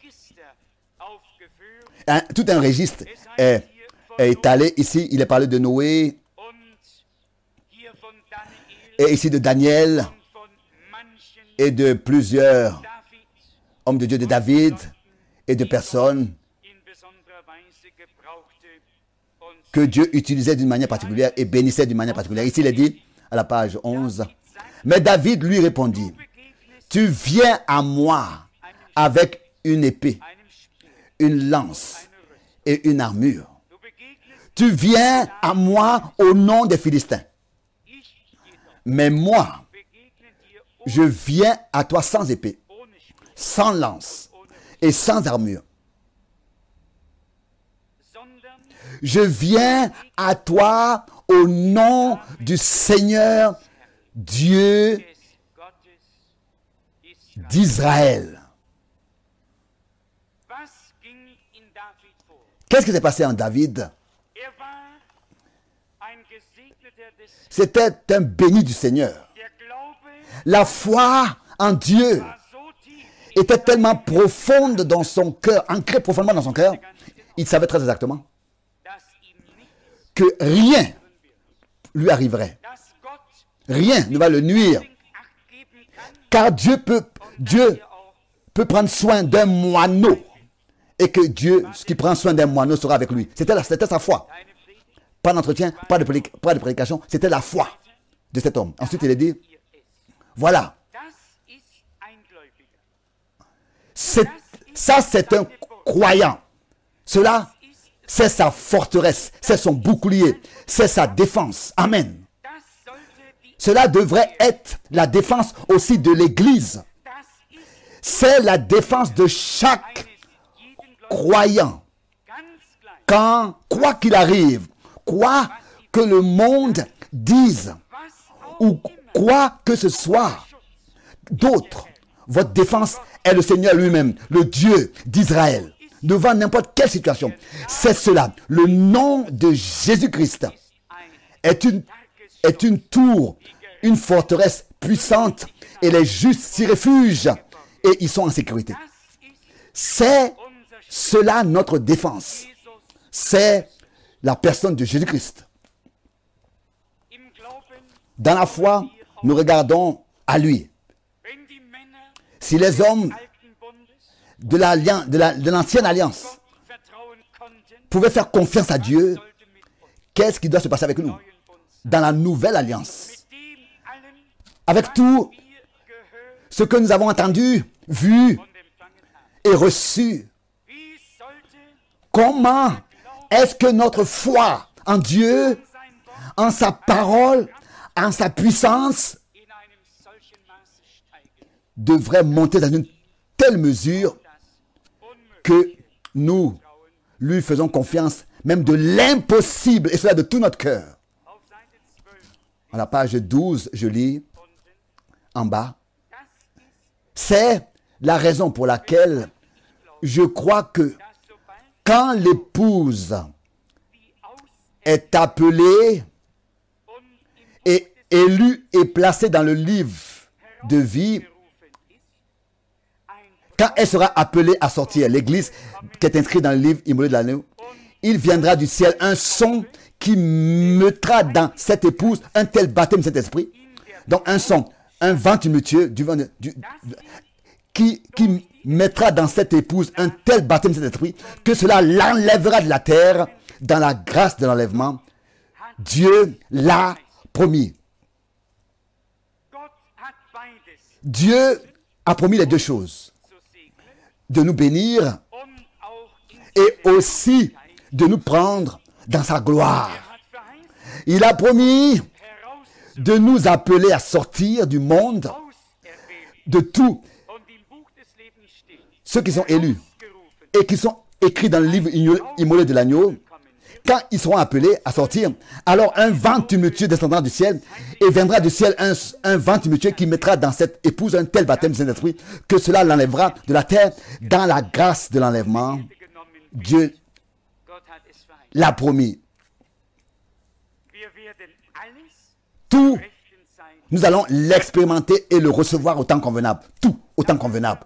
un, tout un registre est, est étalé. Ici, il est parlé de Noé, et ici de Daniel, et de plusieurs hommes de Dieu, de David, et de personnes que Dieu utilisait d'une manière particulière et bénissait d'une manière particulière. Ici, il est dit, à la page onze, « Mais David lui répondit, « Tu viens à moi avec une épée, une lance et une armure. Tu viens à moi au nom des Philistins. Mais moi, je viens à toi sans épée, sans lance et sans armure. Je viens à toi au nom du Seigneur Dieu d'Israël. » Qu'est-ce qui s'est passé en David? C'était un béni du Seigneur. La foi en Dieu était tellement profonde dans son cœur, ancrée profondément dans son cœur, il savait très exactement que rien lui arriverait. Rien ne va le nuire. Car Dieu peut, Dieu peut prendre soin d'un moineau. Et que Dieu, ce qui prend soin d'un moineau, sera avec lui. C'était, c'était sa foi. Pas d'entretien, pas de, prédic- pas de prédication. C'était la foi de cet homme. Ensuite, il a dit, voilà. C'est, ça, c'est un croyant. Cela, c'est sa forteresse. C'est son bouclier. C'est sa défense. Amen. Cela devrait être la défense aussi de l'Église. C'est la défense de chaque croyant. Quand, quoi qu'il arrive, quoi que le monde dise, ou quoi que ce soit d'autre, votre défense est le Seigneur lui-même, le Dieu d'Israël, devant n'importe quelle situation. C'est cela. Le nom de Jésus-Christ est une, est une tour, une forteresse puissante, et les justes s'y réfugient et ils sont en sécurité. C'est cela notre défense. C'est la personne de Jésus-Christ. Dans la foi, nous regardons à lui. Si les hommes de, la, de, la, de l'ancienne alliance pouvaient faire confiance à Dieu, qu'est-ce qui doit se passer avec nous dans la nouvelle alliance? Avec tout ce que nous avons entendu, vu et reçu, comment est-ce que notre foi en Dieu, en sa parole, en sa puissance, devrait monter dans une telle mesure que nous lui faisons confiance, même de l'impossible, et cela de tout notre cœur. À la page douze, je lis en bas, c'est la raison pour laquelle je crois que quand l'épouse est appelée et élue et placée dans le livre de vie, quand elle sera appelée à sortir, l'église qui est inscrite dans le livre immolé de l'agneau, il viendra du ciel un son qui mettra dans cette épouse un tel baptême de cet esprit. Donc un son, un vent tumultueux du vent de, du, qui, qui mettra dans cette épouse un tel baptême de cet esprit que cela l'enlèvera de la terre dans la grâce de l'enlèvement. Dieu l'a promis. Dieu a promis les deux choses. De nous bénir et aussi de nous prendre dans sa gloire. Il a promis de nous appeler à sortir du monde de tous ceux qui sont élus et qui sont écrits dans le livre immolé de l'agneau. Quand ils seront appelés à sortir, alors un vent tumultueux descendra du ciel et viendra du ciel un, un vent tumultueux qui mettra dans cette épouse un tel baptême de Saint-Esprit que cela l'enlèvera de la terre dans la grâce de l'enlèvement. Dieu l'a promis. Tout, nous allons l'expérimenter et le recevoir au temps convenable. Tout au temps convenable.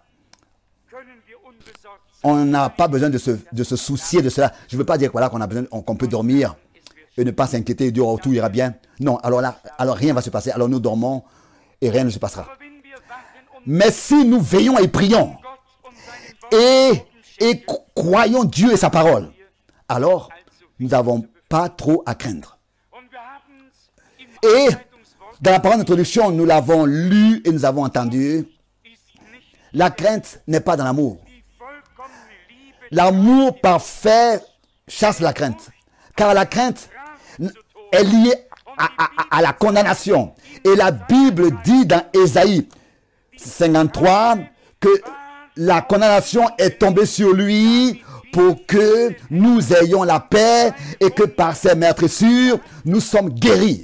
On n'a pas besoin de se, de se soucier de cela. Je ne veux pas dire voilà, qu'on a besoin, qu'on peut dormir et ne pas s'inquiéter et dire oh, tout ira bien. Non, alors là, alors rien ne va se passer. Alors nous dormons et rien ne se passera. Mais si nous veillons et prions et, et croyons Dieu et sa parole, alors nous n'avons pas trop à craindre. Et dans la parole d'introduction, nous l'avons lu et nous avons entendu. La crainte n'est pas dans l'amour. L'amour parfait chasse la crainte. Car la crainte est liée à, à, à la condamnation. Et la Bible dit dans Ésaïe cinquante-trois que la condamnation est tombée sur lui pour que nous ayons la paix et que par ses meurtrissures, nous sommes guéris.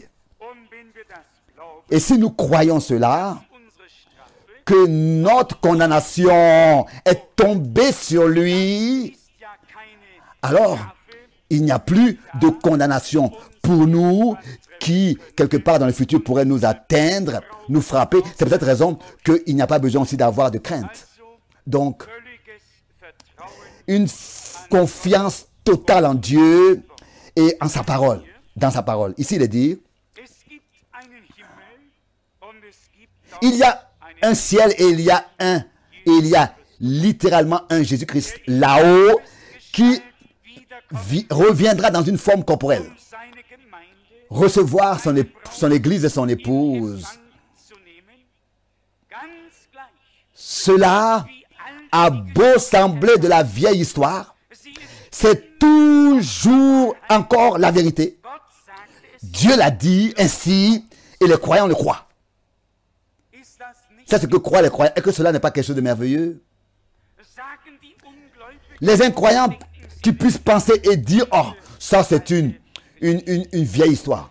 Et si nous croyons cela, que notre condamnation est tombée sur lui, alors il n'y a plus de condamnation pour nous qui, quelque part dans le futur, pourrait nous atteindre, nous frapper. C'est peut-être raison qu'il n'y a pas besoin aussi d'avoir de crainte. Donc, une confiance totale en Dieu et en sa parole, dans sa parole. Ici, il est dit, il y a un ciel et il y a un, et il y a littéralement un Jésus-Christ là-haut qui vit, reviendra dans une forme corporelle, recevoir son, son église et son épouse. Cela a beau sembler de la vieille histoire, c'est toujours encore la vérité. Dieu l'a dit ainsi et les croyants le croient. C'est ce que croient les croyants. Et que cela n'est pas quelque chose de merveilleux. Les incroyants qui puissent penser et dire, oh, ça c'est une, une, une, une vieille histoire.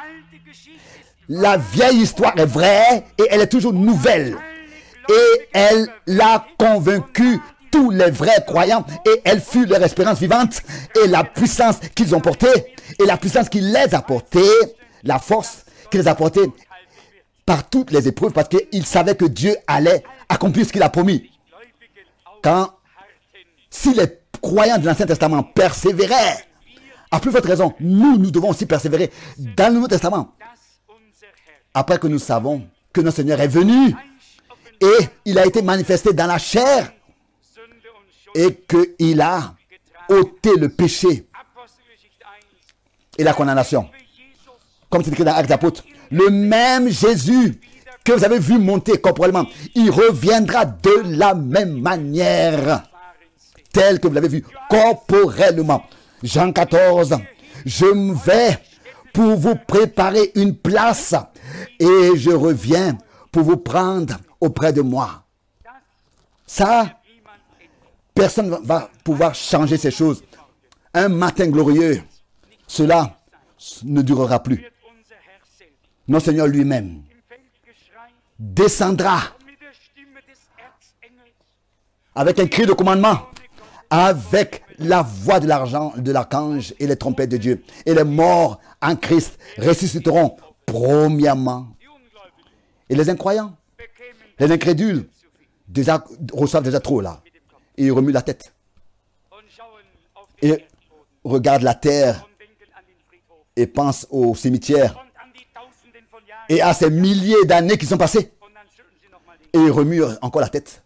La vieille histoire est vraie et elle est toujours nouvelle. Et elle l'a convaincu tous les vrais croyants et elle fut leur espérance vivante et la puissance qu'ils ont portée et la puissance qui les a portée, la force qui les a portée par toutes les épreuves parce qu'ils savaient que Dieu allait accomplir ce qu'il a promis. Quand, si les croyants de l'Ancien Testament persévéraient, à plus forte raison, nous, nous devons aussi persévérer dans le Nouveau Testament. Après que nous savons que notre Seigneur est venu et il a été manifesté dans la chair et qu'il a ôté le péché et la condamnation. Comme c'est écrit dans Actes des Apôtres, le même Jésus que vous avez vu monter corporellement, il reviendra de la même manière, tel que vous l'avez vu corporellement. Jean quatorze, je me vais pour vous préparer une place et je reviens pour vous prendre auprès de moi. Ça, personne ne va pouvoir changer ces choses. Un matin glorieux, cela ne durera plus. Notre Seigneur lui-même descendra avec un cri de commandement, avec la voix de l'argent, de l'archange et les trompettes de Dieu. Et les morts en Christ ressusciteront premièrement. Et les incroyants, les incrédules, déjà, reçoivent déjà trop là. Et ils remuent la tête. Et regardent la terre et pensent au cimetière et à ces milliers d'années qui sont passées. Et ils remuent encore la tête.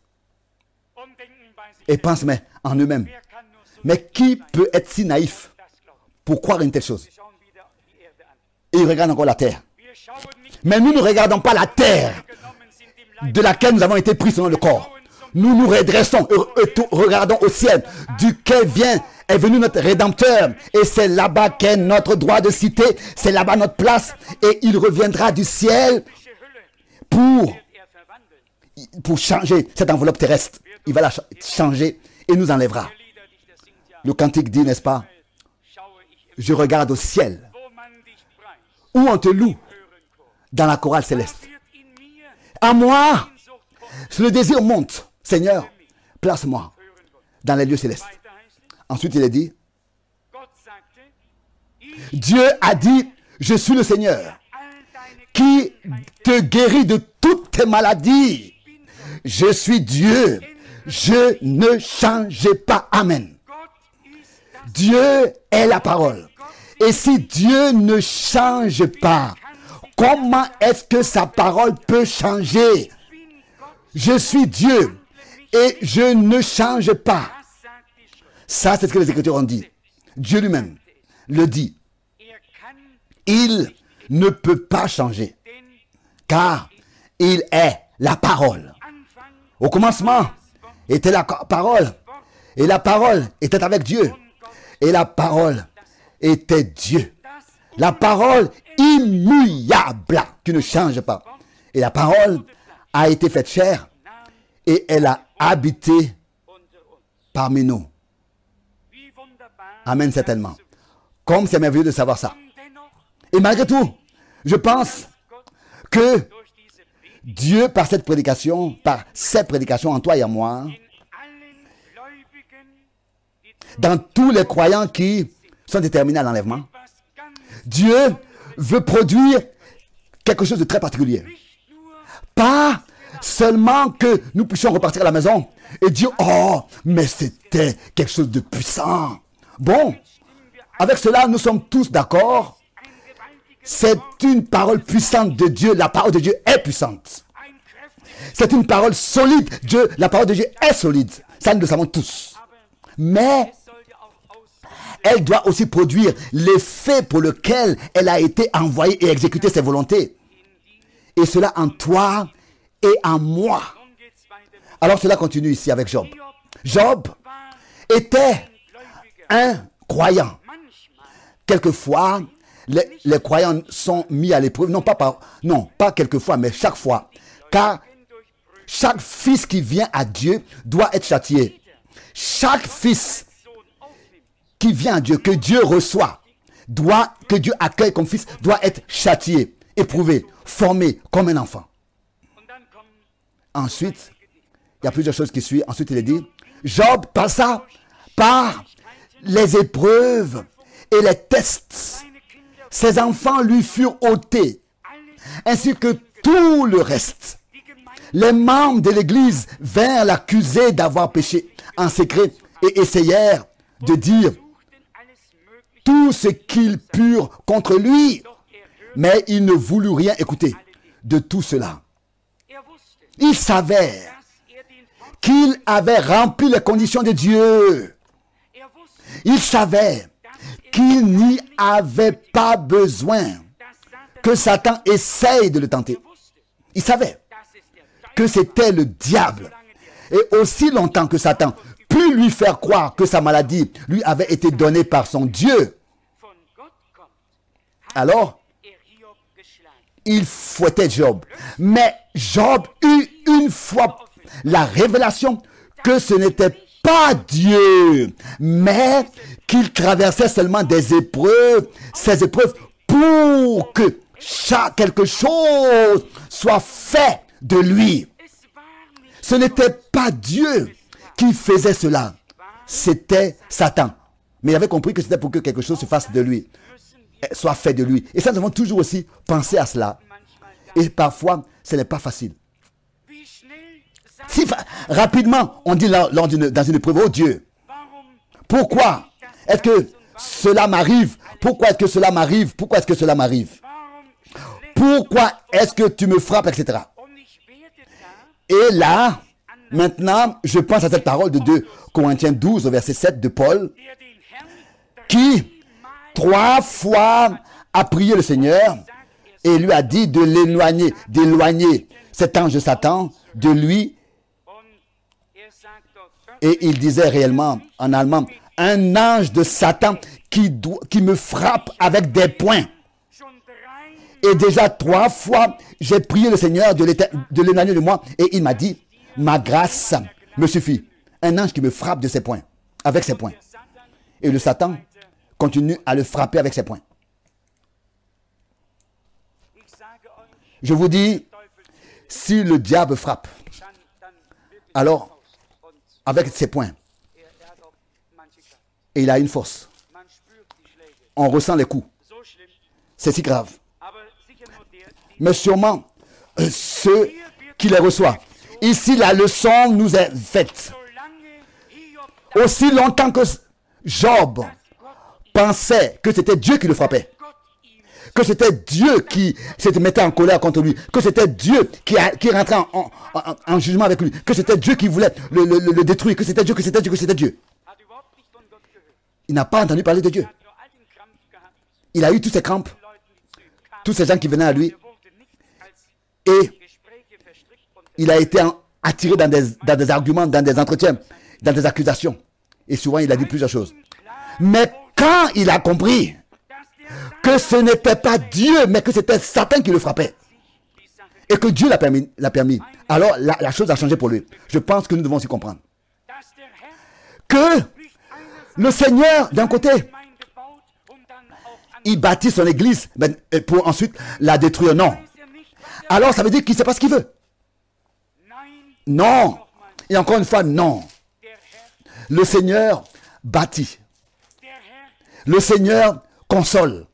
Et pensent mais, en eux-mêmes. Mais qui peut être si naïf pour croire une telle chose? Et ils regardent encore la terre. Mais nous ne regardons pas la terre de laquelle nous avons été pris selon le corps. Nous nous redressons et regardons au ciel duquel vient, est venu notre Rédempteur. Et c'est là-bas qu'est notre droit de cité. C'est là-bas notre place. Et il reviendra du ciel pour, pour changer cette enveloppe terrestre. Il va la changer et nous enlèvera. Le cantique dit, n'est-ce pas? Je regarde au ciel où on te loue dans la chorale céleste. À moi, le désir monte. Seigneur, place-moi dans les lieux célestes. Ensuite, il est dit, Dieu a dit, je suis le Seigneur qui te guérit de toutes tes maladies. Je suis Dieu. Je ne change pas. Amen. Dieu est la parole. Et si Dieu ne change pas, comment est-ce que sa parole peut changer? Je suis Dieu et je ne change pas. Ça, c'est ce que les Écritures ont dit. Dieu lui-même le dit. Il ne peut pas changer, car il est la parole. Au commencement était la parole, et la parole était avec Dieu, et la parole était Dieu. La parole immuable qui ne change pas. Et la parole a été faite chair et elle a habité parmi nous. Amen, certainement. Comme c'est merveilleux de savoir ça. Et malgré tout, je pense que Dieu, par cette prédication, par cette prédication en toi et en moi, dans tous les croyants qui sont déterminés à l'enlèvement, Dieu veut produire quelque chose de très particulier. Pas seulement que nous puissions repartir à la maison et dire, oh, mais c'était quelque chose de puissant. Bon, avec cela, nous sommes tous d'accord. C'est une parole puissante de Dieu. La parole de Dieu est puissante. C'est une parole solide. Dieu, la parole de Dieu est solide. Ça, nous le savons tous. Mais elle doit aussi produire l'effet pour lequel elle a été envoyée et exécuter ses volontés. Et cela en toi et en moi. Alors cela continue ici avec Job. Job était un croyant. Quelquefois, les, les croyants sont mis à l'épreuve, non pas par, non, pas quelquefois, mais chaque fois. Car chaque fils qui vient à Dieu doit être châtié. Chaque fils qui vient à Dieu, que Dieu reçoit, doit, que Dieu accueille comme fils, doit être châtié, éprouvé, formé comme un enfant. Ensuite, il y a plusieurs choses qui suivent. Ensuite, il est dit, Job passa par les épreuves et les tests. Ses enfants lui furent ôtés, ainsi que tout le reste. Les membres de l'Église vinrent l'accuser d'avoir péché en secret et essayèrent de dire tout ce qu'ils purent contre lui. Mais il ne voulut rien écouter de tout cela. Il savait qu'il avait rempli les conditions de Dieu. Il savait qu'il n'y avait pas besoin que Satan essaye de le tenter. Il savait que c'était le diable. Et aussi longtemps que Satan put lui faire croire que sa maladie lui avait été donnée par son Dieu, alors il fouettait Job. Mais Job eut une fois la révélation que ce n'était pas Dieu, mais qu'il traversait seulement des épreuves, ces épreuves pour que chaque, quelque chose soit fait de lui. Ce n'était pas Dieu qui faisait cela, c'était Satan. Mais il avait compris que c'était pour que quelque chose se fasse de lui, soit fait de lui. Et ça, nous devons toujours aussi penser à cela. Et parfois, ce n'est pas facile. Si fa- rapidement, on dit là, lors d'une, dans une épreuve, oh Dieu, pourquoi est-ce que cela m'arrive? Pourquoi est-ce que cela m'arrive? Pourquoi est-ce que cela m'arrive? Pourquoi est-ce que tu me frappes, et cetera. Et là, maintenant, je pense à cette parole de deux Corinthiens douze, au verset sept de Paul, qui, trois fois, a prié le Seigneur et lui a dit de l'éloigner, d'éloigner cet ange de Satan de lui. Et il disait réellement, en allemand, un ange de Satan qui, do- qui me frappe avec des poings. Et déjà trois fois, j'ai prié le Seigneur de, de l'éloigner de moi. Et il m'a dit, ma grâce me suffit. Un ange qui me frappe de ses poings, avec ses poings. Et le Satan continue à le frapper avec ses poings. Je vous dis, si le diable frappe, alors, avec ses poings, et il a une force, on ressent les coups. C'est si grave. Mais sûrement, euh, ceux qui les reçoivent. Ici, la leçon nous est faite. Aussi longtemps que Job pensait que c'était Dieu qui le frappait, que c'était Dieu qui se mettait en colère contre lui, que c'était Dieu qui, a, qui rentrait en, en, en, en jugement avec lui, que c'était Dieu qui voulait le, le, le détruire, que c'était Dieu, que c'était Dieu, que c'était Dieu. Il n'a pas entendu parler de Dieu. Il a eu toutes ces crampes, tous ces gens qui venaient à lui, et il a été en, attiré dans des, dans des arguments, dans des entretiens, dans des accusations. Et souvent, il a dit plusieurs choses. Mais quand il a compris que ce n'était pas Dieu, mais que c'était Satan qui le frappait, et que Dieu l'a permis, l'a permis, alors la, la chose a changé pour lui. Je pense que nous devons aussi comprendre que le Seigneur, d'un côté, il bâtit son église pour ensuite la détruire. Non. Alors ça veut dire qu'il ne sait pas ce qu'il veut. Non. Et encore une fois, non. Le Seigneur bâtit. Le Seigneur console.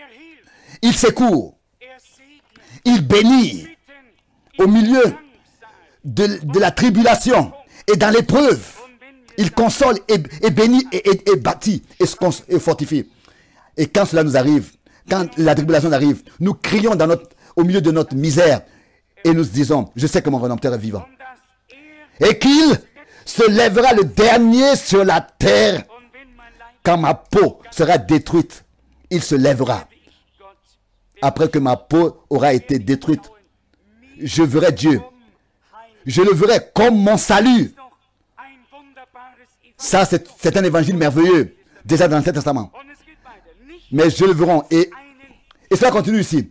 Il secourt. Il bénit. Au milieu de, de la tribulation et dans l'épreuve, il console et, et bénit et, et, et bâtit et, et fortifie. Et quand cela nous arrive, quand la tribulation arrive, nous crions dans notre, au milieu de notre misère et nous disons, je sais que mon Rédempteur est vivant. Et qu'il se lèvera le dernier sur la terre. Quand ma peau sera détruite, il se lèvera. Après que ma peau aura été détruite, je verrai Dieu. Je le verrai comme mon salut. Ça, c'est, c'est un évangile merveilleux, déjà dans l'Ancien Testament. Mais je le verrai. Et, et cela continue ici.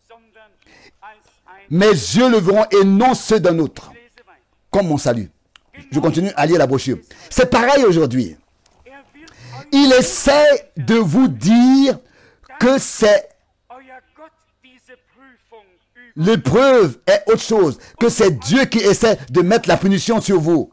Mes yeux le verront et non ceux d'un autre, comme mon salut. Je continue à lire la brochure. C'est pareil aujourd'hui. Il essaie de vous dire que c'est l'épreuve est autre chose, que c'est Dieu qui essaie de mettre la punition sur vous.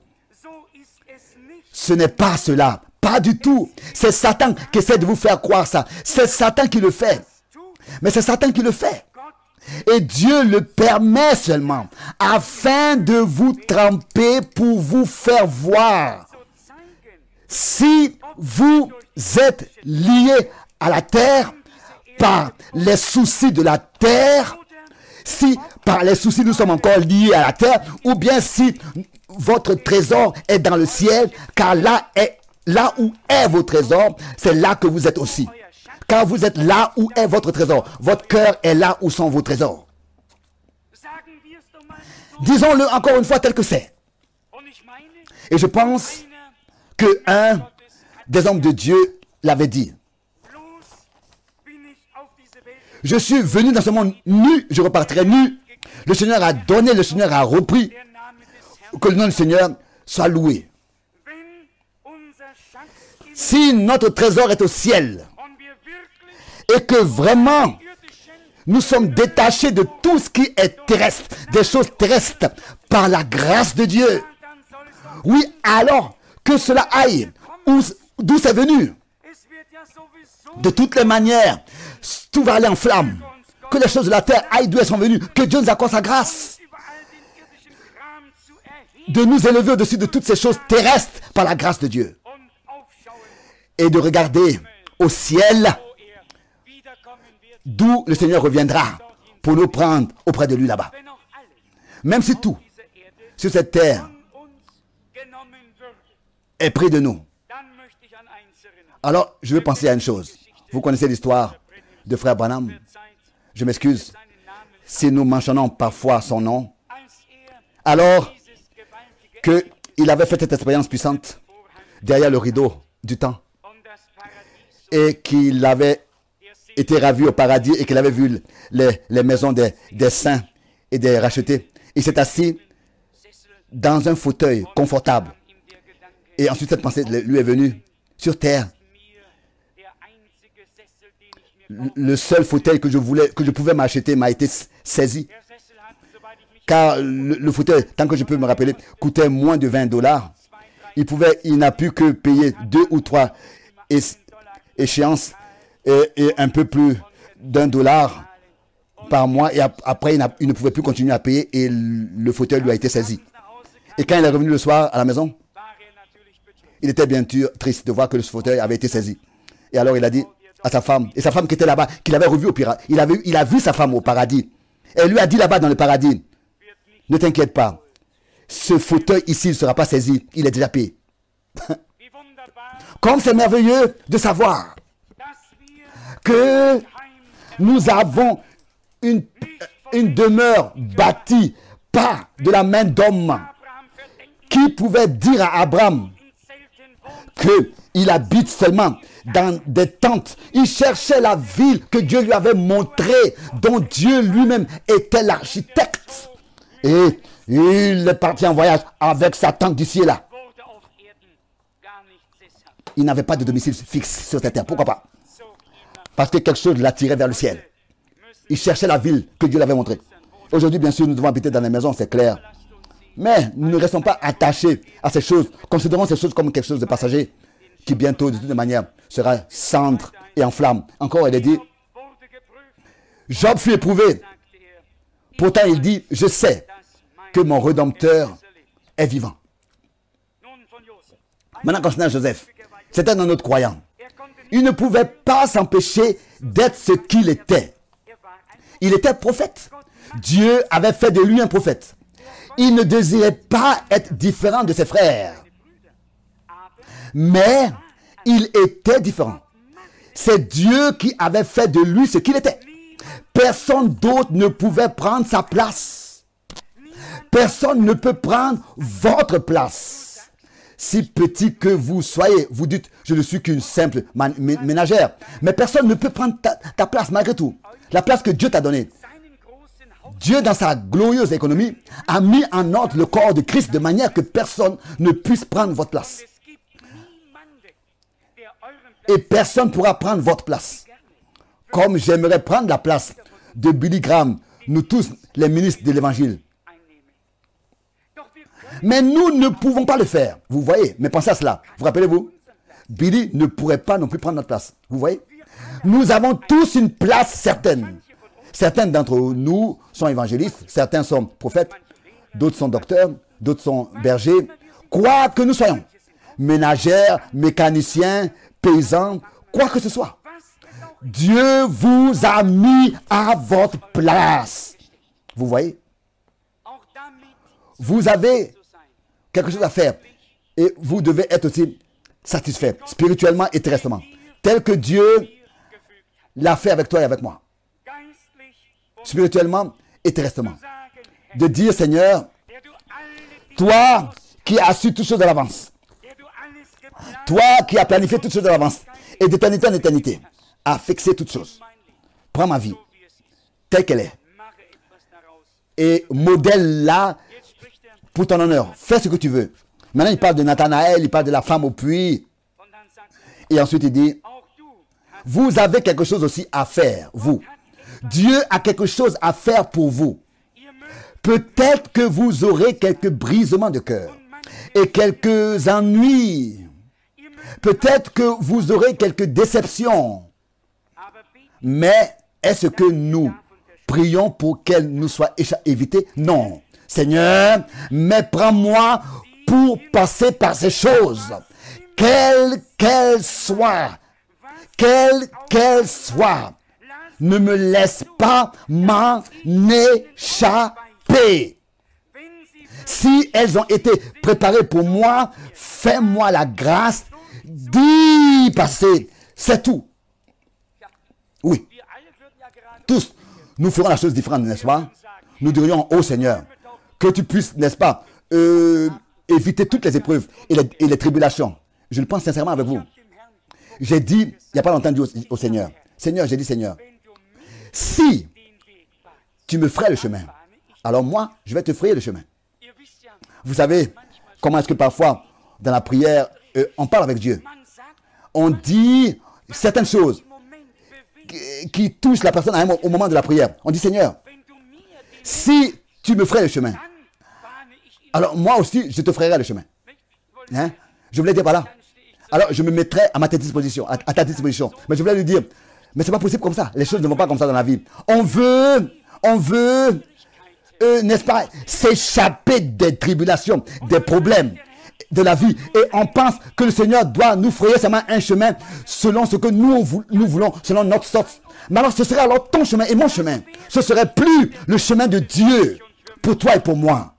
Ce n'est pas cela, pas du tout. C'est Satan qui essaie de vous faire croire ça. C'est Satan qui le fait. Mais c'est Satan qui le fait. Et Dieu le permet seulement afin de vous tremper pour vous faire voir. Si vous êtes lié à la terre par les soucis de la terre, si par les soucis nous sommes encore liés à la terre, ou bien si votre trésor est dans le ciel, car là, est, là où est votre trésor, c'est là que vous êtes aussi. Car vous êtes là où est votre trésor. Votre cœur est là où sont vos trésors. Disons-le encore une fois tel que c'est. Et je pense que un des hommes de Dieu l'avait dit. Je suis venu dans ce monde nu, je repartirai nu. Le Seigneur a donné, le Seigneur a repris. Que le nom du Seigneur soit loué. Si notre trésor est au ciel, et que vraiment nous sommes détachés de tout ce qui est terrestre, des choses terrestres, par la grâce de Dieu, oui, alors que cela aille où, d'où c'est venu. De toutes les manières, tout va aller en flammes. Que les choses de la terre aillent d'où elles sont venues. Que Dieu nous accorde sa grâce de nous élever au-dessus de toutes ces choses terrestres par la grâce de Dieu. Et de regarder au ciel d'où le Seigneur reviendra pour nous prendre auprès de lui là-bas. Même si tout sur cette terre est pris de nous. Alors, je veux penser à une chose. Vous connaissez l'histoire de Frère Branham. Je m'excuse si nous mentionnons parfois son nom. Alors qu'il avait fait cette expérience puissante derrière le rideau du temps et qu'il avait été ravi au paradis et qu'il avait vu les, les maisons des, des saints et des rachetés. Il s'est assis dans un fauteuil confortable. Et ensuite, cette pensée lui est venue sur terre. Le seul fauteuil que je voulais, que je pouvais m'acheter m'a été saisi. Car le, le fauteuil, tant que je peux me rappeler, coûtait moins de vingt dollars. Il pouvait, il n'a pu que payer deux ou trois échéances et, et un peu plus d'un dollar par mois. Et après, il, il ne pouvait plus continuer à payer et le fauteuil lui a été saisi. Et quand il est revenu le soir à la maison, il était bien sûr triste de voir que le fauteuil avait été saisi. Et alors il a dit à sa femme, et sa femme qui était là-bas, qu'il avait revu au paradis, il, avait, il a vu sa femme au paradis. Et elle lui a dit là-bas dans le paradis, ne t'inquiète pas, ce fauteuil ici ne sera pas saisi, il est déjà payé. Comme c'est merveilleux de savoir que nous avons une, une demeure bâtie pas de la main d'homme qui pouvait dire à Abraham qu'il habite seulement dans des tentes. Il cherchait la ville que Dieu lui avait montrée, dont Dieu lui-même était l'architecte. Et il est parti en voyage avec sa tente d'ici et là. Il n'avait pas de domicile fixe sur cette terre. Pourquoi pas? Parce que quelque chose l'attirait vers le ciel. Il cherchait la ville que Dieu lui avait montrée. Aujourd'hui, bien sûr, nous devons habiter dans les maisons, c'est clair. Mais nous ne restons pas attachés à ces choses. Considérons ces choses comme quelque chose de passager qui bientôt, de toute manière, sera cendre et en flamme. Encore, il est dit, Job fut éprouvé. Pourtant, il dit, je sais que mon Rédempteur est vivant. Maintenant, concernant Joseph, c'était un autre croyant. Il ne pouvait pas s'empêcher d'être ce qu'il était. Il était prophète. Dieu avait fait de lui un prophète. Il ne désirait pas être différent de ses frères. Mais il était différent. C'est Dieu qui avait fait de lui ce qu'il était. Personne d'autre ne pouvait prendre sa place. Personne ne peut prendre votre place. Si petit que vous soyez, vous dites, je ne suis qu'une simple ménagère. Mais personne ne peut prendre ta, ta place malgré tout. La place que Dieu t'a donnée. Dieu, dans sa glorieuse économie, a mis en ordre le corps de Christ de manière que personne ne puisse prendre votre place. Et personne ne pourra prendre votre place. Comme j'aimerais prendre la place de Billy Graham, nous tous, les ministres de l'Évangile. Mais nous ne pouvons pas le faire. Vous voyez, mais pensez à cela. Vous rappelez-vous? Billy ne pourrait pas non plus prendre notre place. Vous voyez? Nous avons tous une place certaine. Certains d'entre nous sont évangélistes, certains sont prophètes, d'autres sont docteurs, d'autres sont bergers. Quoi que nous soyons, ménagères, mécaniciens, paysans, quoi que ce soit. Dieu vous a mis à votre place. Vous voyez? Vous avez quelque chose à faire et vous devez être aussi satisfait spirituellement et terrestrement, tel que Dieu l'a fait avec toi et avec moi. Spirituellement et terrestrement. De dire, Seigneur, toi qui as su toutes choses à l'avance, toi qui as planifié toutes choses à l'avance, et d'éternité en éternité, a fixé toutes choses. Prends ma vie, telle qu'elle est, et modèle-la pour ton honneur. Fais ce que tu veux. Maintenant, il parle de Nathanaël, il parle de la femme au puits. Et ensuite, il dit, vous avez quelque chose aussi à faire, vous. Dieu a quelque chose à faire pour vous. Peut-être que vous aurez quelques brisements de cœur et quelques ennuis. Peut-être que vous aurez quelques déceptions. Mais est-ce que nous prions pour qu'elles nous soient évitées? Non. Seigneur, mais prends-moi pour passer par ces choses. Quelles qu'elles soient. Quelles qu'elles soient. Ne me laisse pas m'en échapper. Si elles ont été préparées pour moi, fais-moi la grâce d'y passer. C'est tout. Oui. Tous, nous ferons la chose différente, n'est-ce pas? Nous dirions, ô Seigneur, que tu puisses, n'est-ce pas, euh, éviter toutes les épreuves et les, et les tribulations. Je le pense sincèrement avec vous. J'ai dit, il n'y a pas longtemps, dit au, au Seigneur, Seigneur, j'ai dit, Seigneur, si tu me ferais le chemin, alors moi, je vais te frayer le chemin. Vous savez, comment est-ce que parfois, dans la prière, euh, on parle avec Dieu. On dit certaines choses qui, qui touchent la personne à un, au moment de la prière. On dit, Seigneur, si tu me ferais le chemin, alors moi aussi, je te ferai le chemin. Hein? Je voulais dire par là. Alors, je me mettrai à ma disposition, à, à ta disposition. Mais je voulais lui dire, mais c'est pas possible comme ça. Les choses ne vont pas comme ça dans la vie. On veut, on veut, euh, n'est-ce pas, s'échapper des tribulations, des problèmes de la vie. Et on pense que le Seigneur doit nous frayer seulement un chemin selon ce que nous, nous voulons, selon notre sorte. Mais alors, ce serait alors ton chemin et mon chemin. Ce serait plus le chemin de Dieu pour toi et pour moi.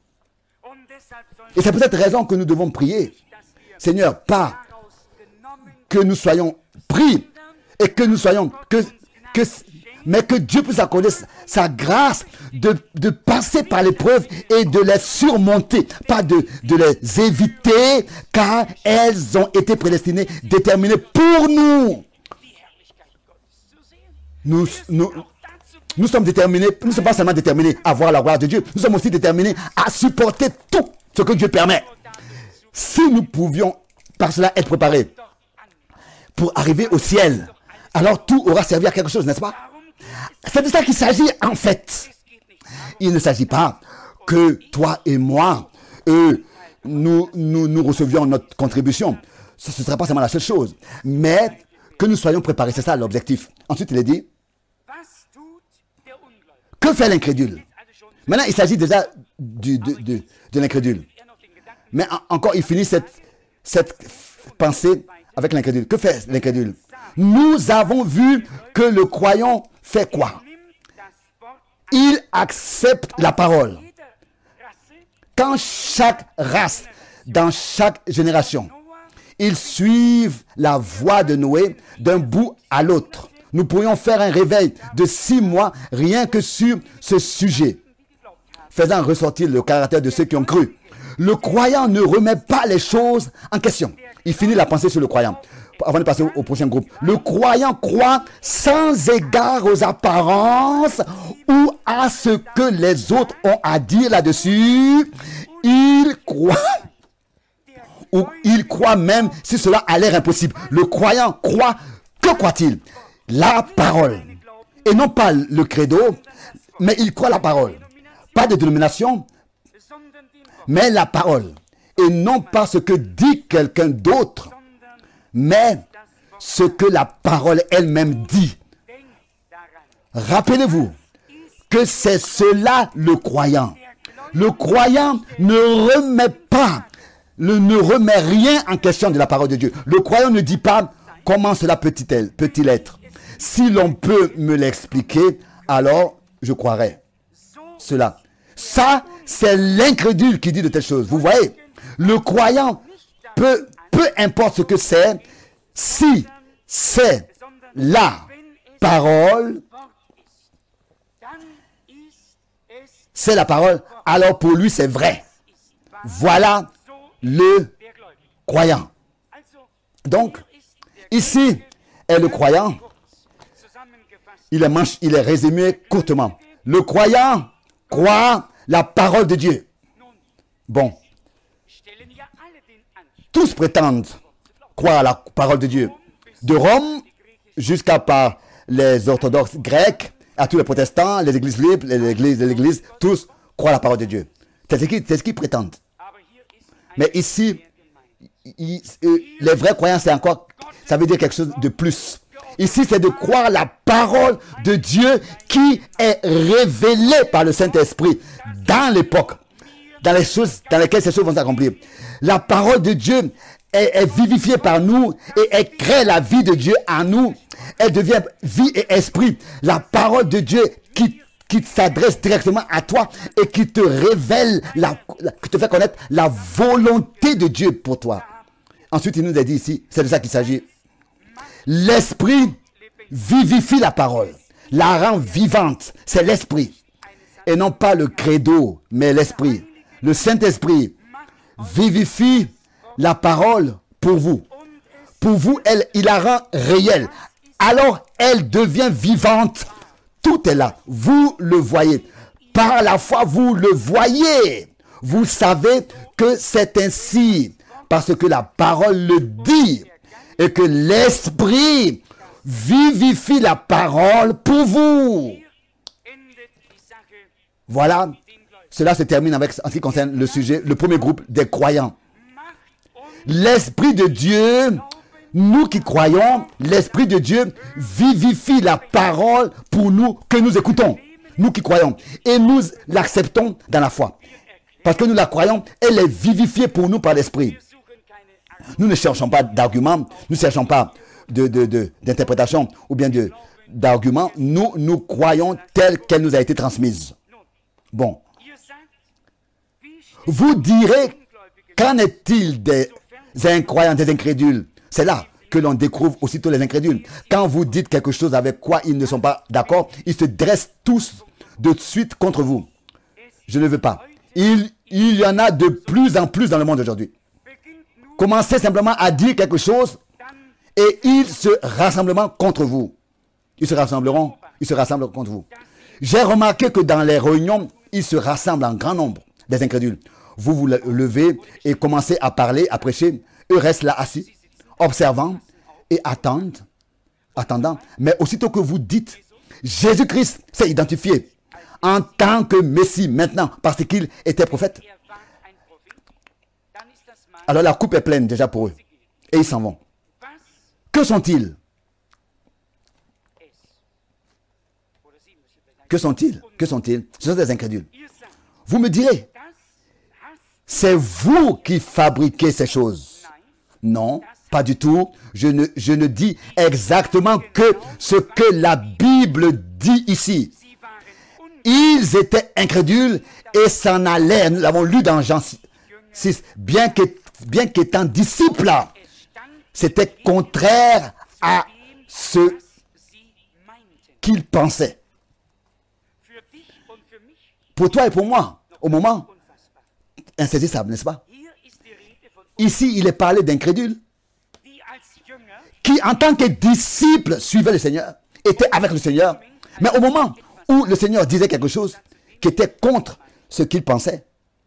Et c'est pour cette raison que nous devons prier. Seigneur, pas que nous soyons pris et que nous soyons, que, que, mais que Dieu puisse accorder sa grâce de, de passer par l'épreuve et de les surmonter, pas de, de les éviter, car elles ont été prédestinées, déterminées pour nous. Nous, nous, nous sommes déterminés, nous ne sommes pas seulement déterminés à voir la gloire de Dieu, nous sommes aussi déterminés à supporter tout ce que Dieu permet. Si nous pouvions par cela être préparés pour arriver au ciel, alors tout aura servi à quelque chose, n'est-ce pas? C'est de ça qu'il s'agit en fait. Il ne s'agit pas que toi et moi, eux, nous, nous, nous recevions notre contribution. Ce ne sera pas seulement la seule chose, mais que nous soyons préparés, c'est ça l'objectif. Ensuite, il est dit, que fait l'incrédule? Maintenant, il s'agit déjà du, de, de, de l'incrédule. Mais en, encore, il finit cette, cette pensée avec l'incrédule. Que fait l'incrédule? Nous avons vu que le croyant fait quoi? Il accepte la parole. Quand chaque race, dans chaque génération, ils suivent la voie de Noé d'un bout à l'autre. Nous pourrions faire un réveil de six mois rien que sur ce sujet, faisant ressortir le caractère de ceux qui ont cru. Le croyant ne remet pas les choses en question. Il finit la pensée sur le croyant. Avant de passer au, au prochain groupe. Le croyant croit sans égard aux apparences ou à ce que les autres ont à dire là-dessus. Il croit, ou il croit même si cela a l'air impossible. Le croyant croit, que croit-il? La parole. Et non pas le credo, mais il croit la parole. Pas de dénomination, mais la parole. Et non pas ce que dit quelqu'un d'autre, mais ce que la parole elle-même dit. Rappelez-vous que c'est cela le croyant. Le croyant ne remet pas, le, ne remet rien en question de la parole de Dieu. Le croyant ne dit pas comment cela peut-il, peut-il être. Si l'on peut me l'expliquer, alors je croirai cela. Ça, c'est l'incrédule qui dit de telles choses. Vous voyez, le croyant peut, peu importe ce que c'est, si c'est la parole, c'est la parole, alors pour lui c'est vrai. Voilà le croyant. Donc, ici est le croyant. Il est, manche, il est résumé courtement. Le croyant croit la parole de Dieu. Bon. Tous prétendent croire à la parole de Dieu. De Rome jusqu'à par les orthodoxes grecs, à tous les protestants, les églises libres, les églises de l'église, tous croient à la parole de Dieu. C'est ce qu'ils, c'est ce qu'ils prétendent. Mais ici, il, les vrais croyants, c'est encore, ça veut dire quelque chose de plus. Ici, c'est de croire la parole de Dieu qui est révélée par le Saint-Esprit dans l'époque, dans les choses dans lesquelles ces choses vont s'accomplir. La parole de Dieu est, est vivifiée par nous et elle crée la vie de Dieu en nous. Elle devient vie et esprit. La parole de Dieu qui, qui s'adresse directement à toi et qui te révèle, la, la, qui te fait connaître la volonté de Dieu pour toi. Ensuite, il nous a dit ici, c'est de ça qu'il s'agit. L'esprit vivifie la parole, la rend vivante. C'est l'esprit. Et non pas le credo, mais l'esprit. Le Saint-Esprit vivifie la parole pour vous. Pour vous, elle, il la rend réelle. Alors, elle devient vivante. Tout est là. Vous le voyez. Par la foi, vous le voyez. Vous savez que c'est ainsi. Parce que la parole le dit. Et que l'esprit vivifie la parole pour vous. Voilà. Cela se termine avec, en ce qui concerne le sujet, le premier groupe des croyants. L'Esprit de Dieu, nous qui croyons, l'Esprit de Dieu vivifie la parole pour nous que nous écoutons. Nous qui croyons. Et nous l'acceptons dans la foi. Parce que nous la croyons, elle est vivifiée pour nous par l'Esprit. Nous ne cherchons pas d'arguments, nous ne cherchons pas de, de, de, d'interprétation ou bien de, d'arguments. Nous, nous croyons telle qu'elle nous a été transmise. Bon. Vous direz, qu'en est-il des incroyants, des incrédules? C'est là que l'on découvre aussitôt les incrédules. Quand vous dites quelque chose avec quoi ils ne sont pas d'accord, ils se dressent tous de suite contre vous. Je ne veux pas. Il, il y en a de plus en plus dans le monde aujourd'hui. Commencez simplement à dire quelque chose et ils se rassembleront contre vous. Ils se rassembleront, ils se rassemblent contre vous. J'ai remarqué que dans les réunions, ils se rassemblent en grand nombre, des incrédules. Vous vous levez et commencez à parler, à prêcher. Eux restent là assis, observant et attendent, attendant. Mais aussitôt que vous dites, Jésus-Christ s'est identifié en tant que Messie maintenant, parce qu'il était prophète. Alors la coupe est pleine déjà pour eux. Et ils s'en vont. Que sont-ils? Que sont-ils? Que sont-ils? Ce sont des incrédules. Vous me direz, c'est vous qui fabriquez ces choses. Non, pas du tout. Je ne, je ne dis exactement que ce que la Bible dit ici. Ils étaient incrédules et s'en allaient. Nous l'avons lu dans Jean six. Bien que, bien qu'étant disciples, c'était contraire à ce qu'ils pensaient. Pour toi et pour moi, au moment, insaisissable, n'est-ce pas? Ici, il est parlé d'incrédules qui, en tant que disciples, suivaient le Seigneur, étaient avec le Seigneur, mais au moment où le Seigneur disait quelque chose qui était contre ce qu'ils pensaient,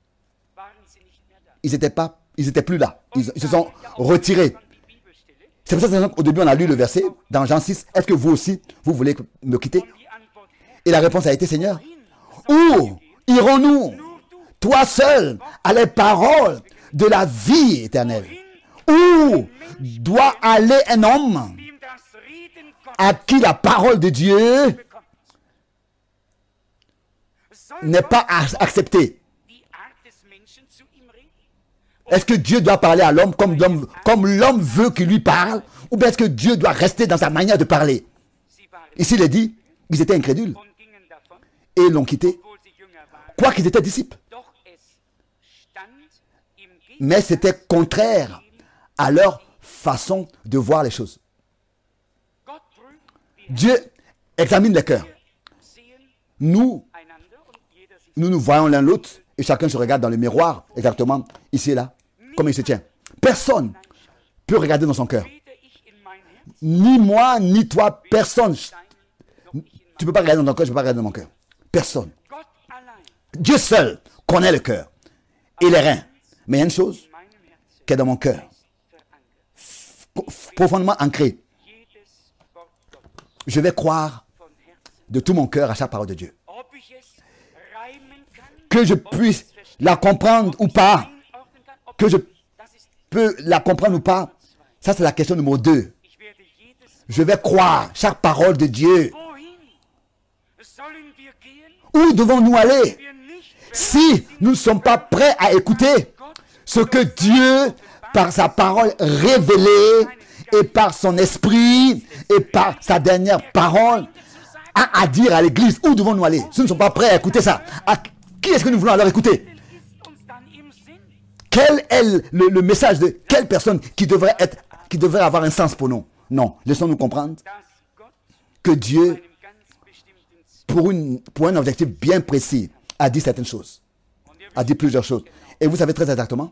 ils n'étaient pas, ils n'étaient plus là. Ils, ils se sont retirés. C'est pour ça qu'au début, on a lu le verset dans Jean six. Est-ce que vous aussi, vous voulez me quitter? Et la réponse a été, Seigneur, où irons-nous? Toi seul as les paroles de la vie éternelle. Où doit aller un homme à qui la parole de Dieu n'est pas acceptée? Est-ce que Dieu doit parler à l'homme comme l'homme, comme l'homme veut qu'il lui parle? Ou bien est-ce que Dieu doit rester dans sa manière de parler? Ici, il est dit, ils étaient incrédules. Et ils l'ont quitté. Quoiqu'ils étaient disciples. Mais c'était contraire à leur façon de voir les choses. Dieu examine les cœurs. Nous, nous nous voyons l'un l'autre et chacun se regarde dans le miroir, exactement ici et là, comme il se tient. Personne ne peut regarder dans son cœur. Ni moi, ni toi, personne. Tu ne peux pas regarder dans ton cœur, je ne peux pas regarder dans mon cœur. Personne. Dieu seul connaît le cœur et les reins. Mais il y a une chose qui est dans mon cœur, profondément ancrée. Je vais croire de tout mon cœur à chaque parole de Dieu. Que je puisse la comprendre ou pas, que je peux la comprendre ou pas, ça c'est la question numéro deux. Je vais croire chaque parole de Dieu. Où devons-nous aller si nous ne sommes pas prêts à écouter ce que Dieu, par sa parole révélée et par son esprit et par sa dernière parole, a à dire à l'église? Où devons-nous aller si nous ne sommes pas prêts à écouter ça? À qui est-ce que nous voulons alors écouter? Quel est le, le message de quelle personne qui devrait être, qui devrait avoir un sens pour nous? Non, laissons-nous comprendre que Dieu, pour, une, pour un objectif bien précis, a dit certaines choses, a dit plusieurs choses. Et vous savez très exactement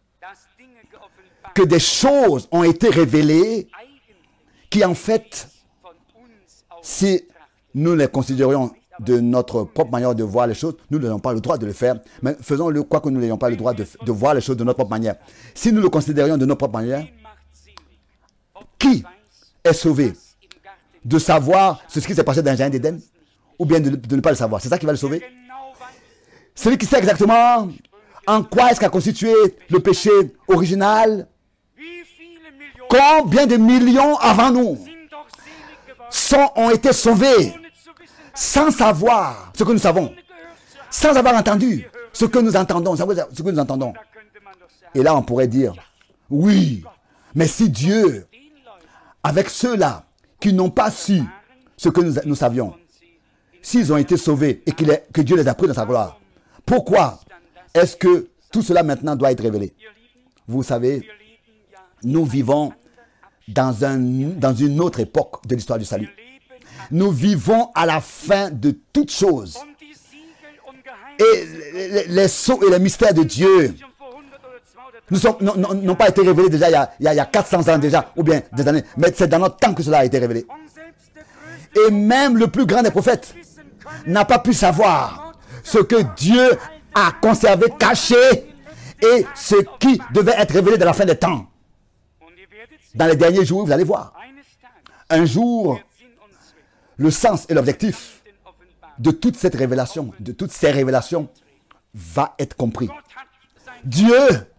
que des choses ont été révélées qui, en fait, si nous les considérions de notre propre manière de voir les choses, nous n'avons pas le droit de le faire, mais faisons-le quoi que nous n'ayons pas le droit de, de voir les choses de notre propre manière. Si nous le considérions de notre propre manière, qui est sauvé de savoir ce qui s'est passé dans le jardin d'Éden ou bien de, de ne pas le savoir? C'est ça qui va le sauver? Celui qui sait exactement en quoi est-ce qu'a constitué le péché original. Combien de millions avant nous sont, ont été sauvés sans savoir ce que nous savons, sans avoir entendu ce que nous entendons, ce que nous entendons. Et là, on pourrait dire, oui, mais si Dieu, avec ceux-là qui n'ont pas su ce que nous, nous savions, s'ils ont été sauvés et qu'il est, que Dieu les a pris dans sa gloire, pourquoi est-ce que tout cela maintenant doit être révélé? Vous savez, nous vivons dans, un, dans une autre époque de l'histoire du salut. Nous vivons à la fin de toutes choses. Et les, les sceaux et les mystères de Dieu n'ont pas été révélés déjà il y, a, il y a quatre cents ans déjà, ou bien des années. Mais c'est dans notre temps que cela a été révélé. Et même le plus grand des prophètes n'a pas pu savoir ce que Dieu a conservé, caché, et ce qui devait être révélé dans la fin des temps. Dans les derniers jours, vous allez voir. Un jour, le sens et l'objectif de toute cette révélation, de toutes ces révélations, va être compris. Dieu,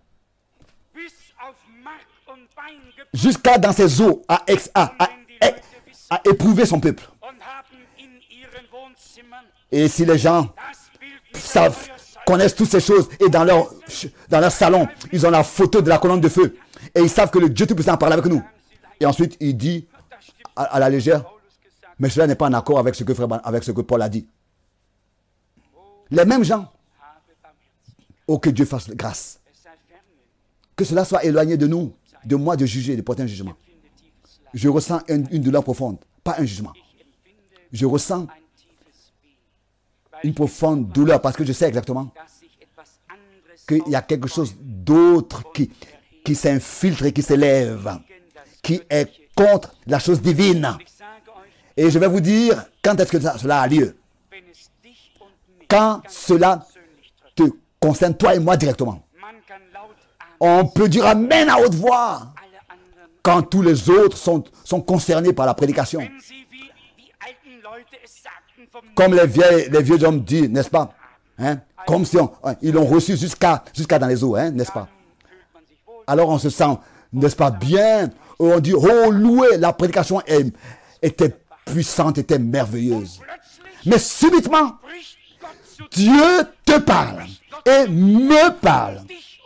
jusqu'à dans ses eaux, a, ex, a, a, a, a éprouvé son peuple. Et si les gens savent, connaissent toutes ces choses et dans leur, dans leur salon, ils ont la photo de la colonne de feu et ils savent que le Dieu Tout-Puissant parle avec nous. Et ensuite, il dit à, à la légère, mais cela n'est pas en accord avec ce que, frère, avec ce que Paul a dit. Les mêmes gens, oh que Dieu fasse grâce. Que cela soit éloigné de nous, de moi de juger, de porter un jugement. Je ressens une, une douleur profonde, pas un jugement. Je ressens une profonde douleur parce que je sais exactement qu'il y a quelque chose d'autre qui, qui s'infiltre et qui s'élève, qui est contre la chose divine. Et je vais vous dire quand est-ce que ça, cela a lieu. Quand cela te concerne toi et moi directement. On peut dire amen à haute voix quand tous les autres sont, sont concernés par la prédication. Comme les vieux, les vieux hommes disent, n'est-ce pas? Hein? Comme si on, ils l'ont reçu jusqu'à jusqu'à dans les eaux, hein, n'est-ce pas? Alors on se sent, n'est-ce pas, bien. On dit, oh loué, la prédication est, était puissante, était merveilleuse. Mais subitement, Dieu te parle et me parle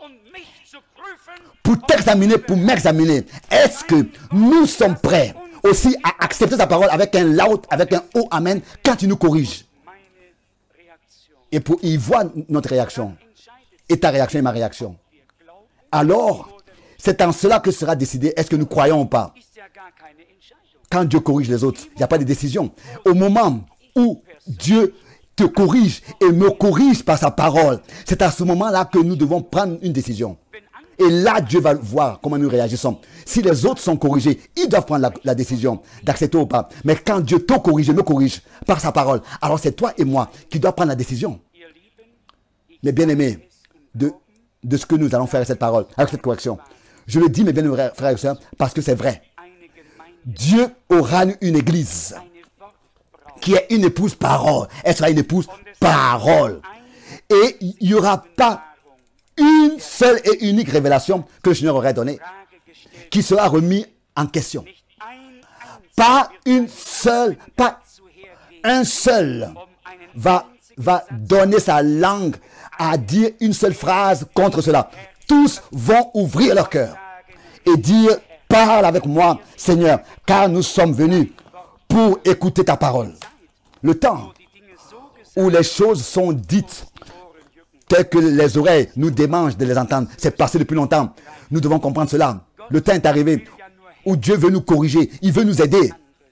pour t'examiner, pour m'examiner. Est-ce que nous sommes prêts aussi à accepter sa parole avec un loud, avec un haut amen quand il nous corrige? Et pour y voir notre réaction. Et ta réaction et ma réaction. Alors, c'est en cela que sera décidé est-ce que nous croyons ou pas. Quand Dieu corrige les autres, il n'y a pas de décision. Au moment où Dieu te corrige et me corrige par sa parole, c'est à ce moment-là que nous devons prendre une décision. Et là, Dieu va voir comment nous réagissons. Si les autres sont corrigés, ils doivent prendre la, la décision d'accepter ou pas. Mais quand Dieu te corrige et me corrige par sa parole, alors c'est toi et moi qui doivent prendre la décision. Mais bien aimés, de, de ce que nous allons faire avec cette parole, avec cette correction. Je le dis, mes bien-aimés frères et sœurs, parce que c'est vrai. Dieu aura une église qui est une épouse parole. Elle sera une épouse parole. Et il n'y aura pas une seule et unique révélation que le Seigneur aurait donnée qui sera remise en question. Pas une seule, pas un seul va, va donner sa langue à dire une seule phrase contre cela. Tous vont ouvrir leur cœur et dire, parle avec moi, Seigneur, car nous sommes venus pour écouter ta parole. Le temps où les choses sont dites telles que les oreilles nous démangent de les entendre, c'est passé depuis longtemps. Nous devons comprendre cela. Le temps est arrivé où Dieu veut nous corriger, il veut nous aider.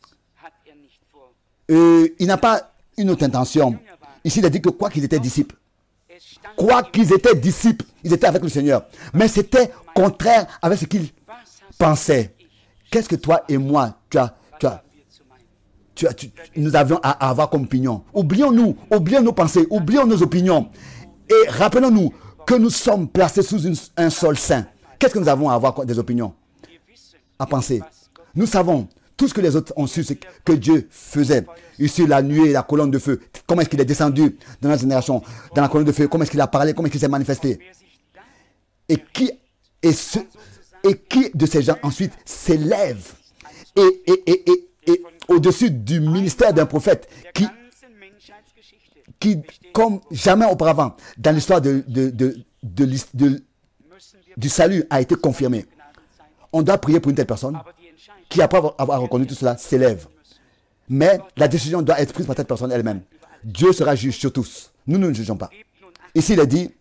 Euh, il n'a pas une autre intention. Ici, il a dit que quoi qu'ils étaient disciples, quoi qu'ils étaient disciples, ils étaient avec le Seigneur. Mais c'était contraire avec ce qu'ils pensaient. Qu'est-ce que toi et moi, tu as, tu as, tu as, tu, nous avions à, à avoir comme opinion? Oublions-nous, oublions nos pensées, oublions nos opinions. Et rappelons-nous que nous sommes placés sous une, un sol saint. Qu'est-ce que nous avons à avoir des opinions, à penser? Nous savons tout ce que les autres ont su, c'est que Dieu faisait. Ici, la nuée, la colonne de feu. Comment est-ce qu'il est descendu dans la génération, dans la colonne de feu? Comment est-ce qu'il a parlé? Comment est-ce qu'il s'est manifesté? Et qui, et, ce, et qui de ces gens ensuite s'élève et, et, et, et, et au-dessus du ministère d'un prophète qui, qui, comme jamais auparavant, dans l'histoire de, de, de, de, de, de, du salut, a été confirmé. On doit prier pour une telle personne qui, après avoir reconnu tout cela, s'élève. Mais la décision doit être prise par cette personne elle-même. Dieu sera juge sur tous. Nous, nous ne jugeons pas. Ici, il est dit,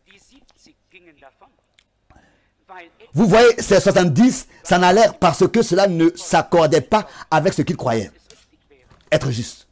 vous voyez, ces soixante-dix s'en allèrent parce que cela ne s'accordait pas avec ce qu'ils croyaient être juste.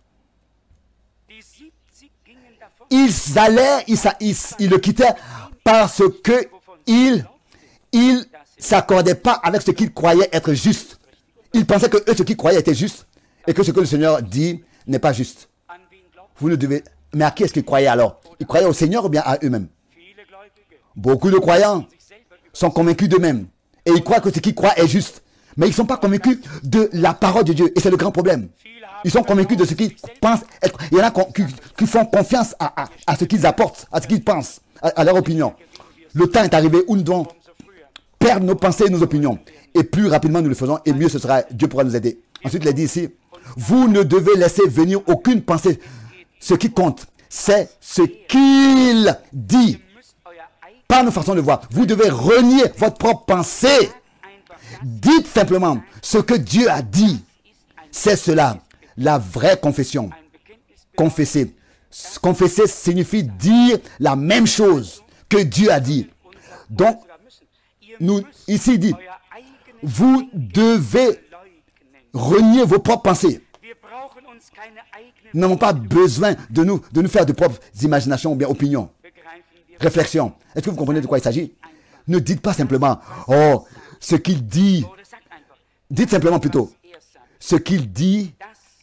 Ils allèrent, ils, ils, ils le quittèrent parce que ils ne s'accordaient pas avec ce qu'ils croyaient être juste. Ils pensaient que eux, ce qu'ils croyaient était juste et que ce que le Seigneur dit n'est pas juste. Vous ne devez... Mais à qui est-ce qu'ils croyaient alors? Ils croyaient au Seigneur ou bien à eux-mêmes? Beaucoup de croyants sont convaincus d'eux-mêmes et ils croient que ce qu'ils croient est juste. Mais ils ne sont pas convaincus de la parole de Dieu et c'est le grand problème. Ils sont convaincus de ce qu'ils pensent être. Il y en a qui, qui font confiance à, à, à ce qu'ils apportent, à ce qu'ils pensent, à, à leur opinion. Le temps est arrivé où nous devons perdre nos pensées et nos opinions. Et plus rapidement nous le faisons, et mieux ce sera. Dieu pourra nous aider. Ensuite, il a dit ici, vous ne devez laisser venir aucune pensée. Ce qui compte, c'est ce qu'il dit. Par nos façons de voir, vous devez renier votre propre pensée. Dites simplement ce que Dieu a dit. C'est cela, la vraie confession. Confesser. Confesser signifie dire la même chose que Dieu a dit. Donc, nous, ici, il dit, vous devez renier vos propres pensées. Nous n'avons pas besoin de nous, de nous faire de propres imaginations ou bien opinions. Réflexion. Est-ce que vous comprenez de quoi il s'agit? Ne dites pas simplement, oh, ce qu'il dit. Dites simplement plutôt, ce qu'il dit,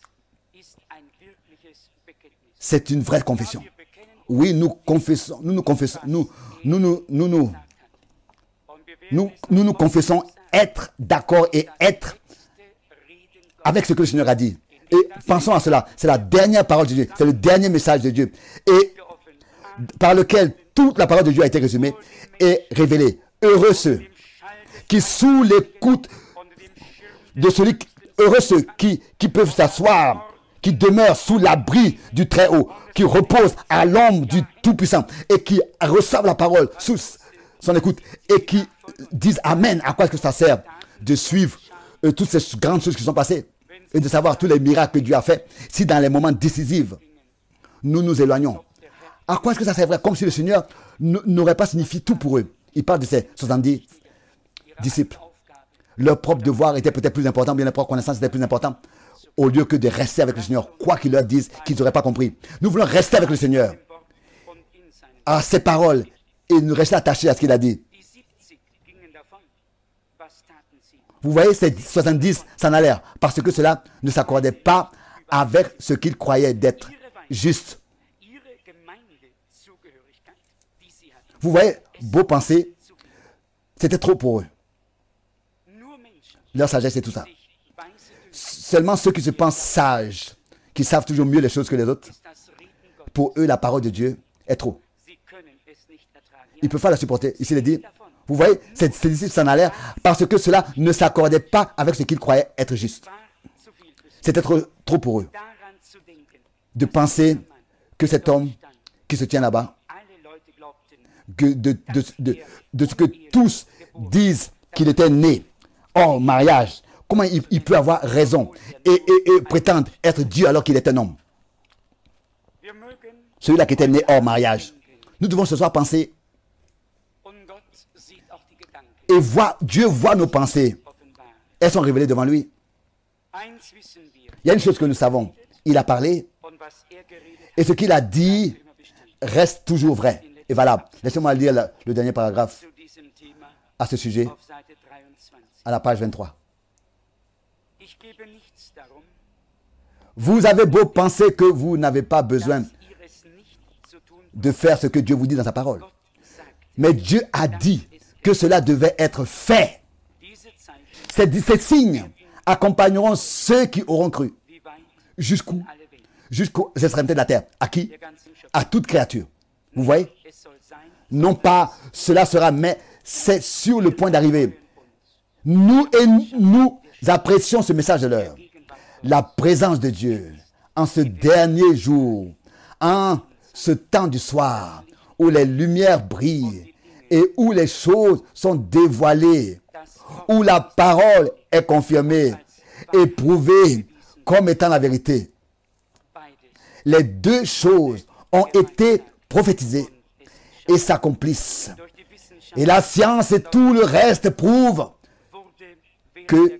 c'est une vraie confession. Oui, nous confessons, nous nous confessons, nous, nous, nous, nous, nous, nous, nous, nous confessons être d'accord et être avec ce que le Seigneur a dit. Et pensons à cela. C'est la dernière parole de Dieu. C'est le dernier message de Dieu. Et par lequel toute la parole de Dieu a été résumée et révélée. Heureux ceux qui, sous l'écoute de celui, heureux ceux qui, qui peuvent s'asseoir, qui demeurent sous l'abri du Très-Haut, qui reposent à l'ombre du Tout-Puissant et qui reçoivent la parole sous son écoute et qui disent Amen. À quoi est-ce que ça sert de suivre euh, toutes ces grandes choses qui sont passées et de savoir tous les miracles que Dieu a fait si dans les moments décisifs, nous nous éloignons? À quoi est-ce que ça servirait? Comme si le Seigneur n'aurait pas signifié tout pour eux. Il parle de ces soixante-dix disciples. Leur propre devoir était peut-être plus important, bien leur propre connaissance était plus important, au lieu que de rester avec le Seigneur, quoi qu'ils leur disent, qu'ils n'auraient pas compris. Nous voulons rester avec le Seigneur, à ses paroles, et nous rester attachés à ce qu'il a dit. Vous voyez, ces soixante-dix s'en allèrent, parce que cela ne s'accordait pas avec ce qu'ils croyaient d'être juste. Vous voyez, beau penser, c'était trop pour eux. Leur sagesse, c'est tout ça. Seulement ceux qui se pensent sages, qui savent toujours mieux les choses que les autres, pour eux, la parole de Dieu est trop. Ils ne peuvent pas la supporter. Ici, il est dit, vous voyez, ces disciples s'en allèrent parce que cela ne s'accordait pas avec ce qu'ils croyaient être juste. C'était trop, trop pour eux de penser que cet homme qui se tient là-bas, que de, de, de, de ce que tous disent qu'il était né hors mariage, comment il, il peut avoir raison et, et, et prétendre être Dieu alors qu'il est un homme? Celui-là qui était né hors mariage. Nous devons ce soir penser et voir, Dieu voit nos pensées. Elles sont révélées devant lui. Il y a une chose que nous savons. Il a parlé et ce qu'il a dit reste toujours vrai et valable. Laissez-moi lire le, le dernier paragraphe à ce sujet, à la page vingt-trois. Vous avez beau penser que vous n'avez pas besoin de faire ce que Dieu vous dit dans sa parole. Mais Dieu a dit que cela devait être fait. Ces, ces signes accompagneront ceux qui auront cru. Jusqu'où? Jusqu'aux extrémités de la terre. À qui? À toute créature. Vous voyez? Non pas cela sera, mais c'est sur le point d'arriver. Nous et nous apprécions ce message de l'heure. La présence de Dieu en ce dernier jour, en ce temps du soir où les lumières brillent et où les choses sont dévoilées, où la parole est confirmée et prouvée comme étant la vérité. Les deux choses ont été prophétisées et s'accomplissent. Et la science et tout le reste prouvent que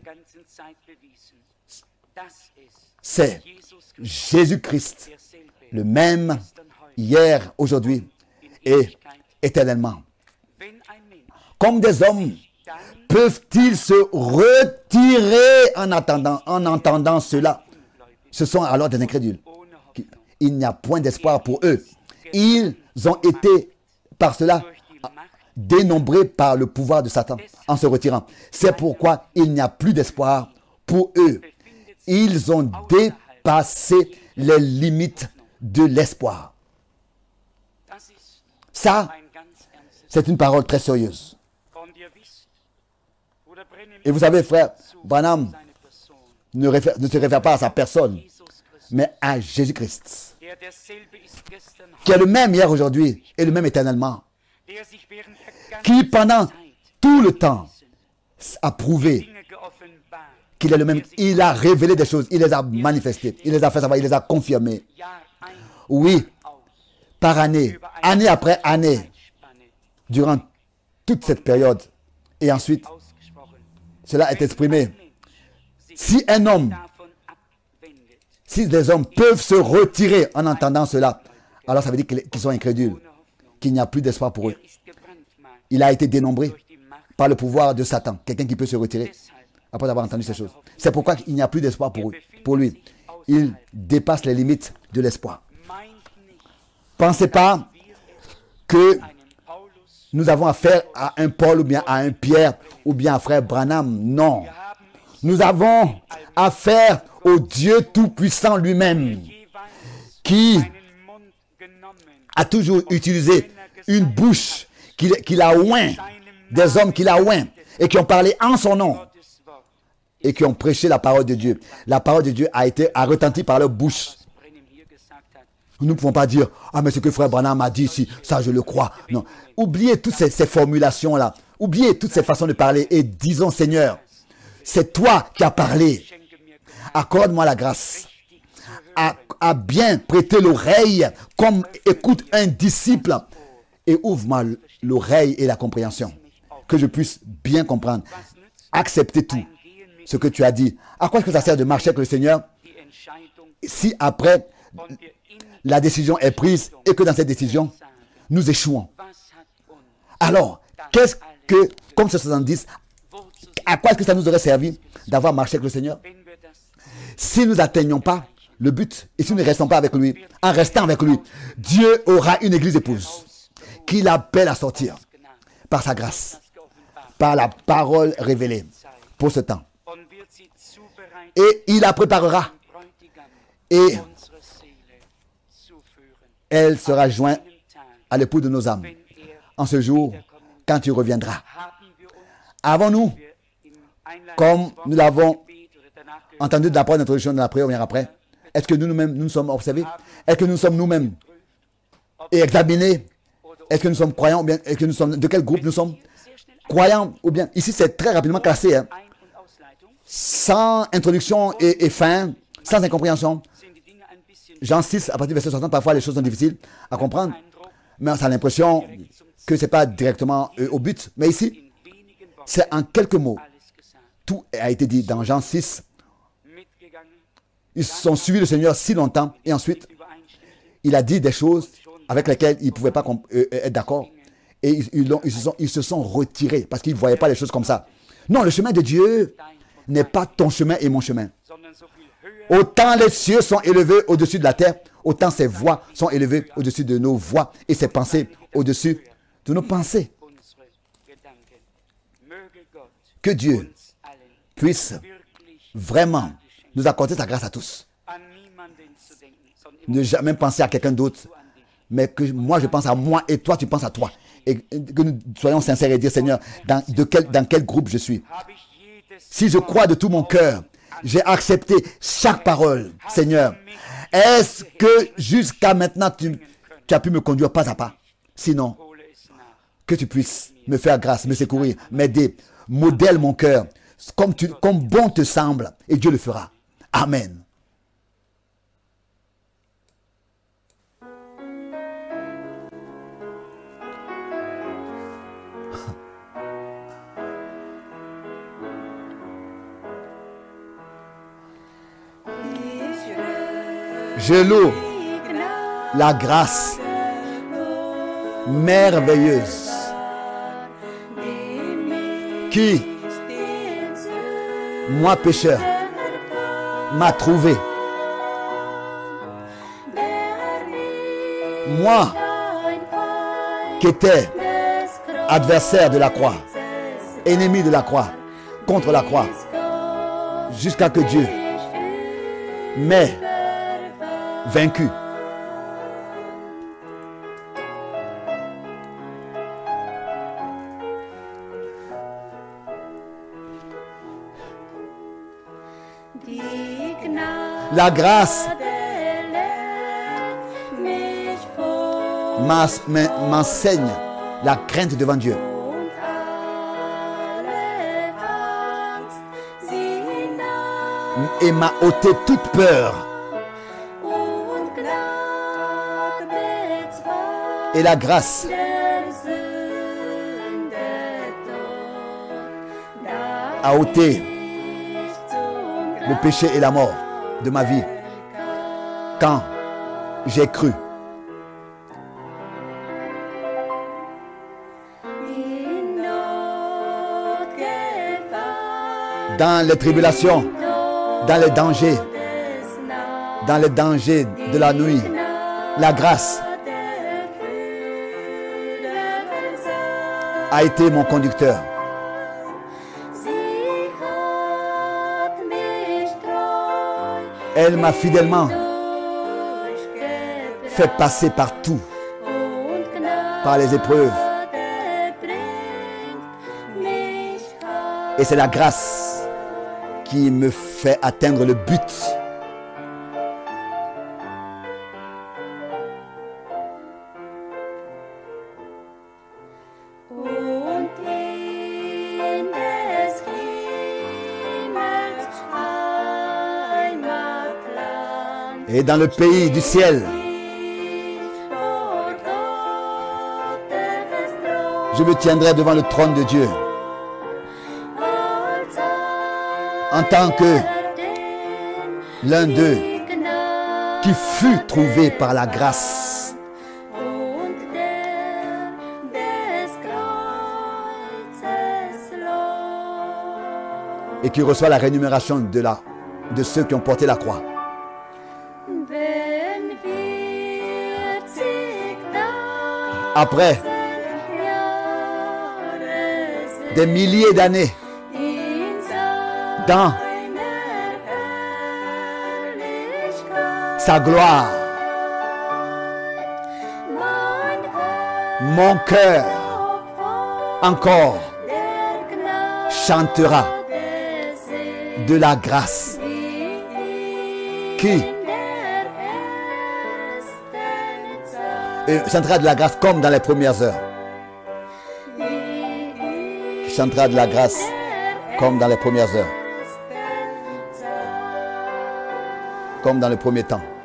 c'est Jésus-Christ, le même hier, aujourd'hui et éternellement. Comme des hommes, peuvent-ils se retirer en attendant, en entendant cela? Ce sont alors des incrédules. Il n'y a point d'espoir pour eux. Ils ont été par cela dénombrés par le pouvoir de Satan en se retirant. C'est pourquoi il n'y a plus d'espoir pour eux. Ils ont dépassé les limites de l'espoir. Ça, c'est une parole très sérieuse. Et vous savez, frère Branham ne, réfère, ne se réfère pas à sa personne, mais à Jésus-Christ, qui est le même hier, aujourd'hui et le même éternellement, qui pendant tout le temps a prouvé qu'il est le même. Il a révélé des choses, il les a manifestées, il les a fait savoir, il les a confirmées. Oui, par année, année après année, durant toute cette période. Et ensuite, cela est exprimé. Si un homme, si des hommes peuvent se retirer en entendant cela, alors ça veut dire qu'ils sont incrédules, qu'il n'y a plus d'espoir pour eux. Il a été dénombré par le pouvoir de Satan, quelqu'un qui peut se retirer après avoir entendu ces choses. C'est pourquoi il n'y a plus d'espoir pour eux, pour lui. Il dépasse les limites de l'espoir. Pensez pas que nous avons affaire à un Paul ou bien à un Pierre ou bien à frère Branham. Non. Nous avons affaire au Dieu Tout-Puissant lui-même qui a toujours utilisé une bouche qu'il qu'il a oint, des hommes qu'il a oint et qui ont parlé en son nom et qui ont prêché la parole de Dieu. La parole de Dieu a été a retenti par leur bouche. Nous ne pouvons pas dire « Ah, mais ce que frère Branham a dit ici, ça je le crois. » Non. Oubliez toutes ces, ces formulations-là. Oubliez toutes ces façons de parler et disons « Seigneur, c'est toi qui as parlé. Accorde-moi la grâce à, à bien prêter l'oreille comme écoute un disciple et ouvre-moi l'oreille et la compréhension. Que je puisse bien comprendre, accepter tout ce que tu as dit. À quoi est-ce que ça sert de marcher avec le Seigneur si après la décision est prise et que dans cette décision, nous échouons. Alors, qu'est-ce que, comme ce soixante-dix, à quoi est-ce que ça nous aurait servi d'avoir marché avec le Seigneur? Si nous n'atteignons pas le but et si nous ne restons pas avec lui, en restant avec lui, Dieu aura une église épouse qu'il appelle à sortir par sa grâce, par la parole révélée pour ce temps. Et il la préparera et elle sera jointe à l'époux de nos âmes en ce jour quand il reviendra. Avons-nous, comme nous l'avons entendu de la première introduction de la prière, bien après, est-ce que nous nous-mêmes, nous nous sommes observés? Est-ce que nous sommes nous-mêmes et examinés? Est-ce que nous sommes croyants ou bien est-ce que nous sommes, de quel groupe nous sommes? Croyants ou bien, ici c'est très rapidement classé, hein, sans introduction et, et fin, sans incompréhension. Jean six, à partir du verset soixante, parfois les choses sont difficiles à comprendre, mais on a l'impression que ce n'est pas directement euh, au but. Mais ici, c'est en quelques mots. Tout a été dit dans Jean six. Ils sont suivis le Seigneur si longtemps et ensuite, il a dit des choses avec lesquelles ils ne pouvaient pas euh, être d'accord. Et ils, ils, ont, ils, se sont, ils se sont retirés parce qu'ils ne voyaient pas les choses comme ça. Non, le chemin de Dieu n'est pas ton chemin et mon chemin. Autant les cieux sont élevés au-dessus de la terre, autant ses voix sont élevées au-dessus de nos voix et ses pensées au-dessus de nos pensées. Que Dieu puisse vraiment nous accorder sa grâce à tous. Ne jamais penser à quelqu'un d'autre, mais que moi je pense à moi et toi tu penses à toi. Et que nous soyons sincères et dire Seigneur, dans, de quel, dans quel groupe je suis. Si je crois de tout mon cœur, j'ai accepté chaque parole, Seigneur. Est-ce que jusqu'à maintenant, tu, tu as pu me conduire pas à pas? Sinon, que tu puisses me faire grâce, me secourir, m'aider, modèle mon cœur, comme, tu, comme bon te semble, et Dieu le fera. Amen. Je loue la grâce merveilleuse qui, moi pécheur, m'a trouvé. Moi qui étais adversaire de la croix, ennemi de la croix, contre la croix, jusqu'à que Dieu m'ait vaincu. La grâce m'enseigne la crainte devant Dieu. Et m'a ôté toute peur. Et la grâce a ôté le péché et la mort de ma vie quand j'ai cru. Dans les tribulations, dans les dangers, dans les dangers de la nuit, la grâce a été mon conducteur. Elle m'a fidèlement fait passer par tout, par les épreuves. Et c'est la grâce qui me fait atteindre le but. Et dans le pays du ciel, je me tiendrai devant le trône de Dieu en tant que l'un d'eux qui fut trouvé par la grâce. Et qui reçoit la rémunération de, la, de ceux qui ont porté la croix. Après des milliers d'années dans sa gloire, mon cœur encore chantera de la grâce qui et chantera de la grâce comme dans les premières heures. Qui chantera de la grâce comme dans les premières heures. Comme dans le premier temps.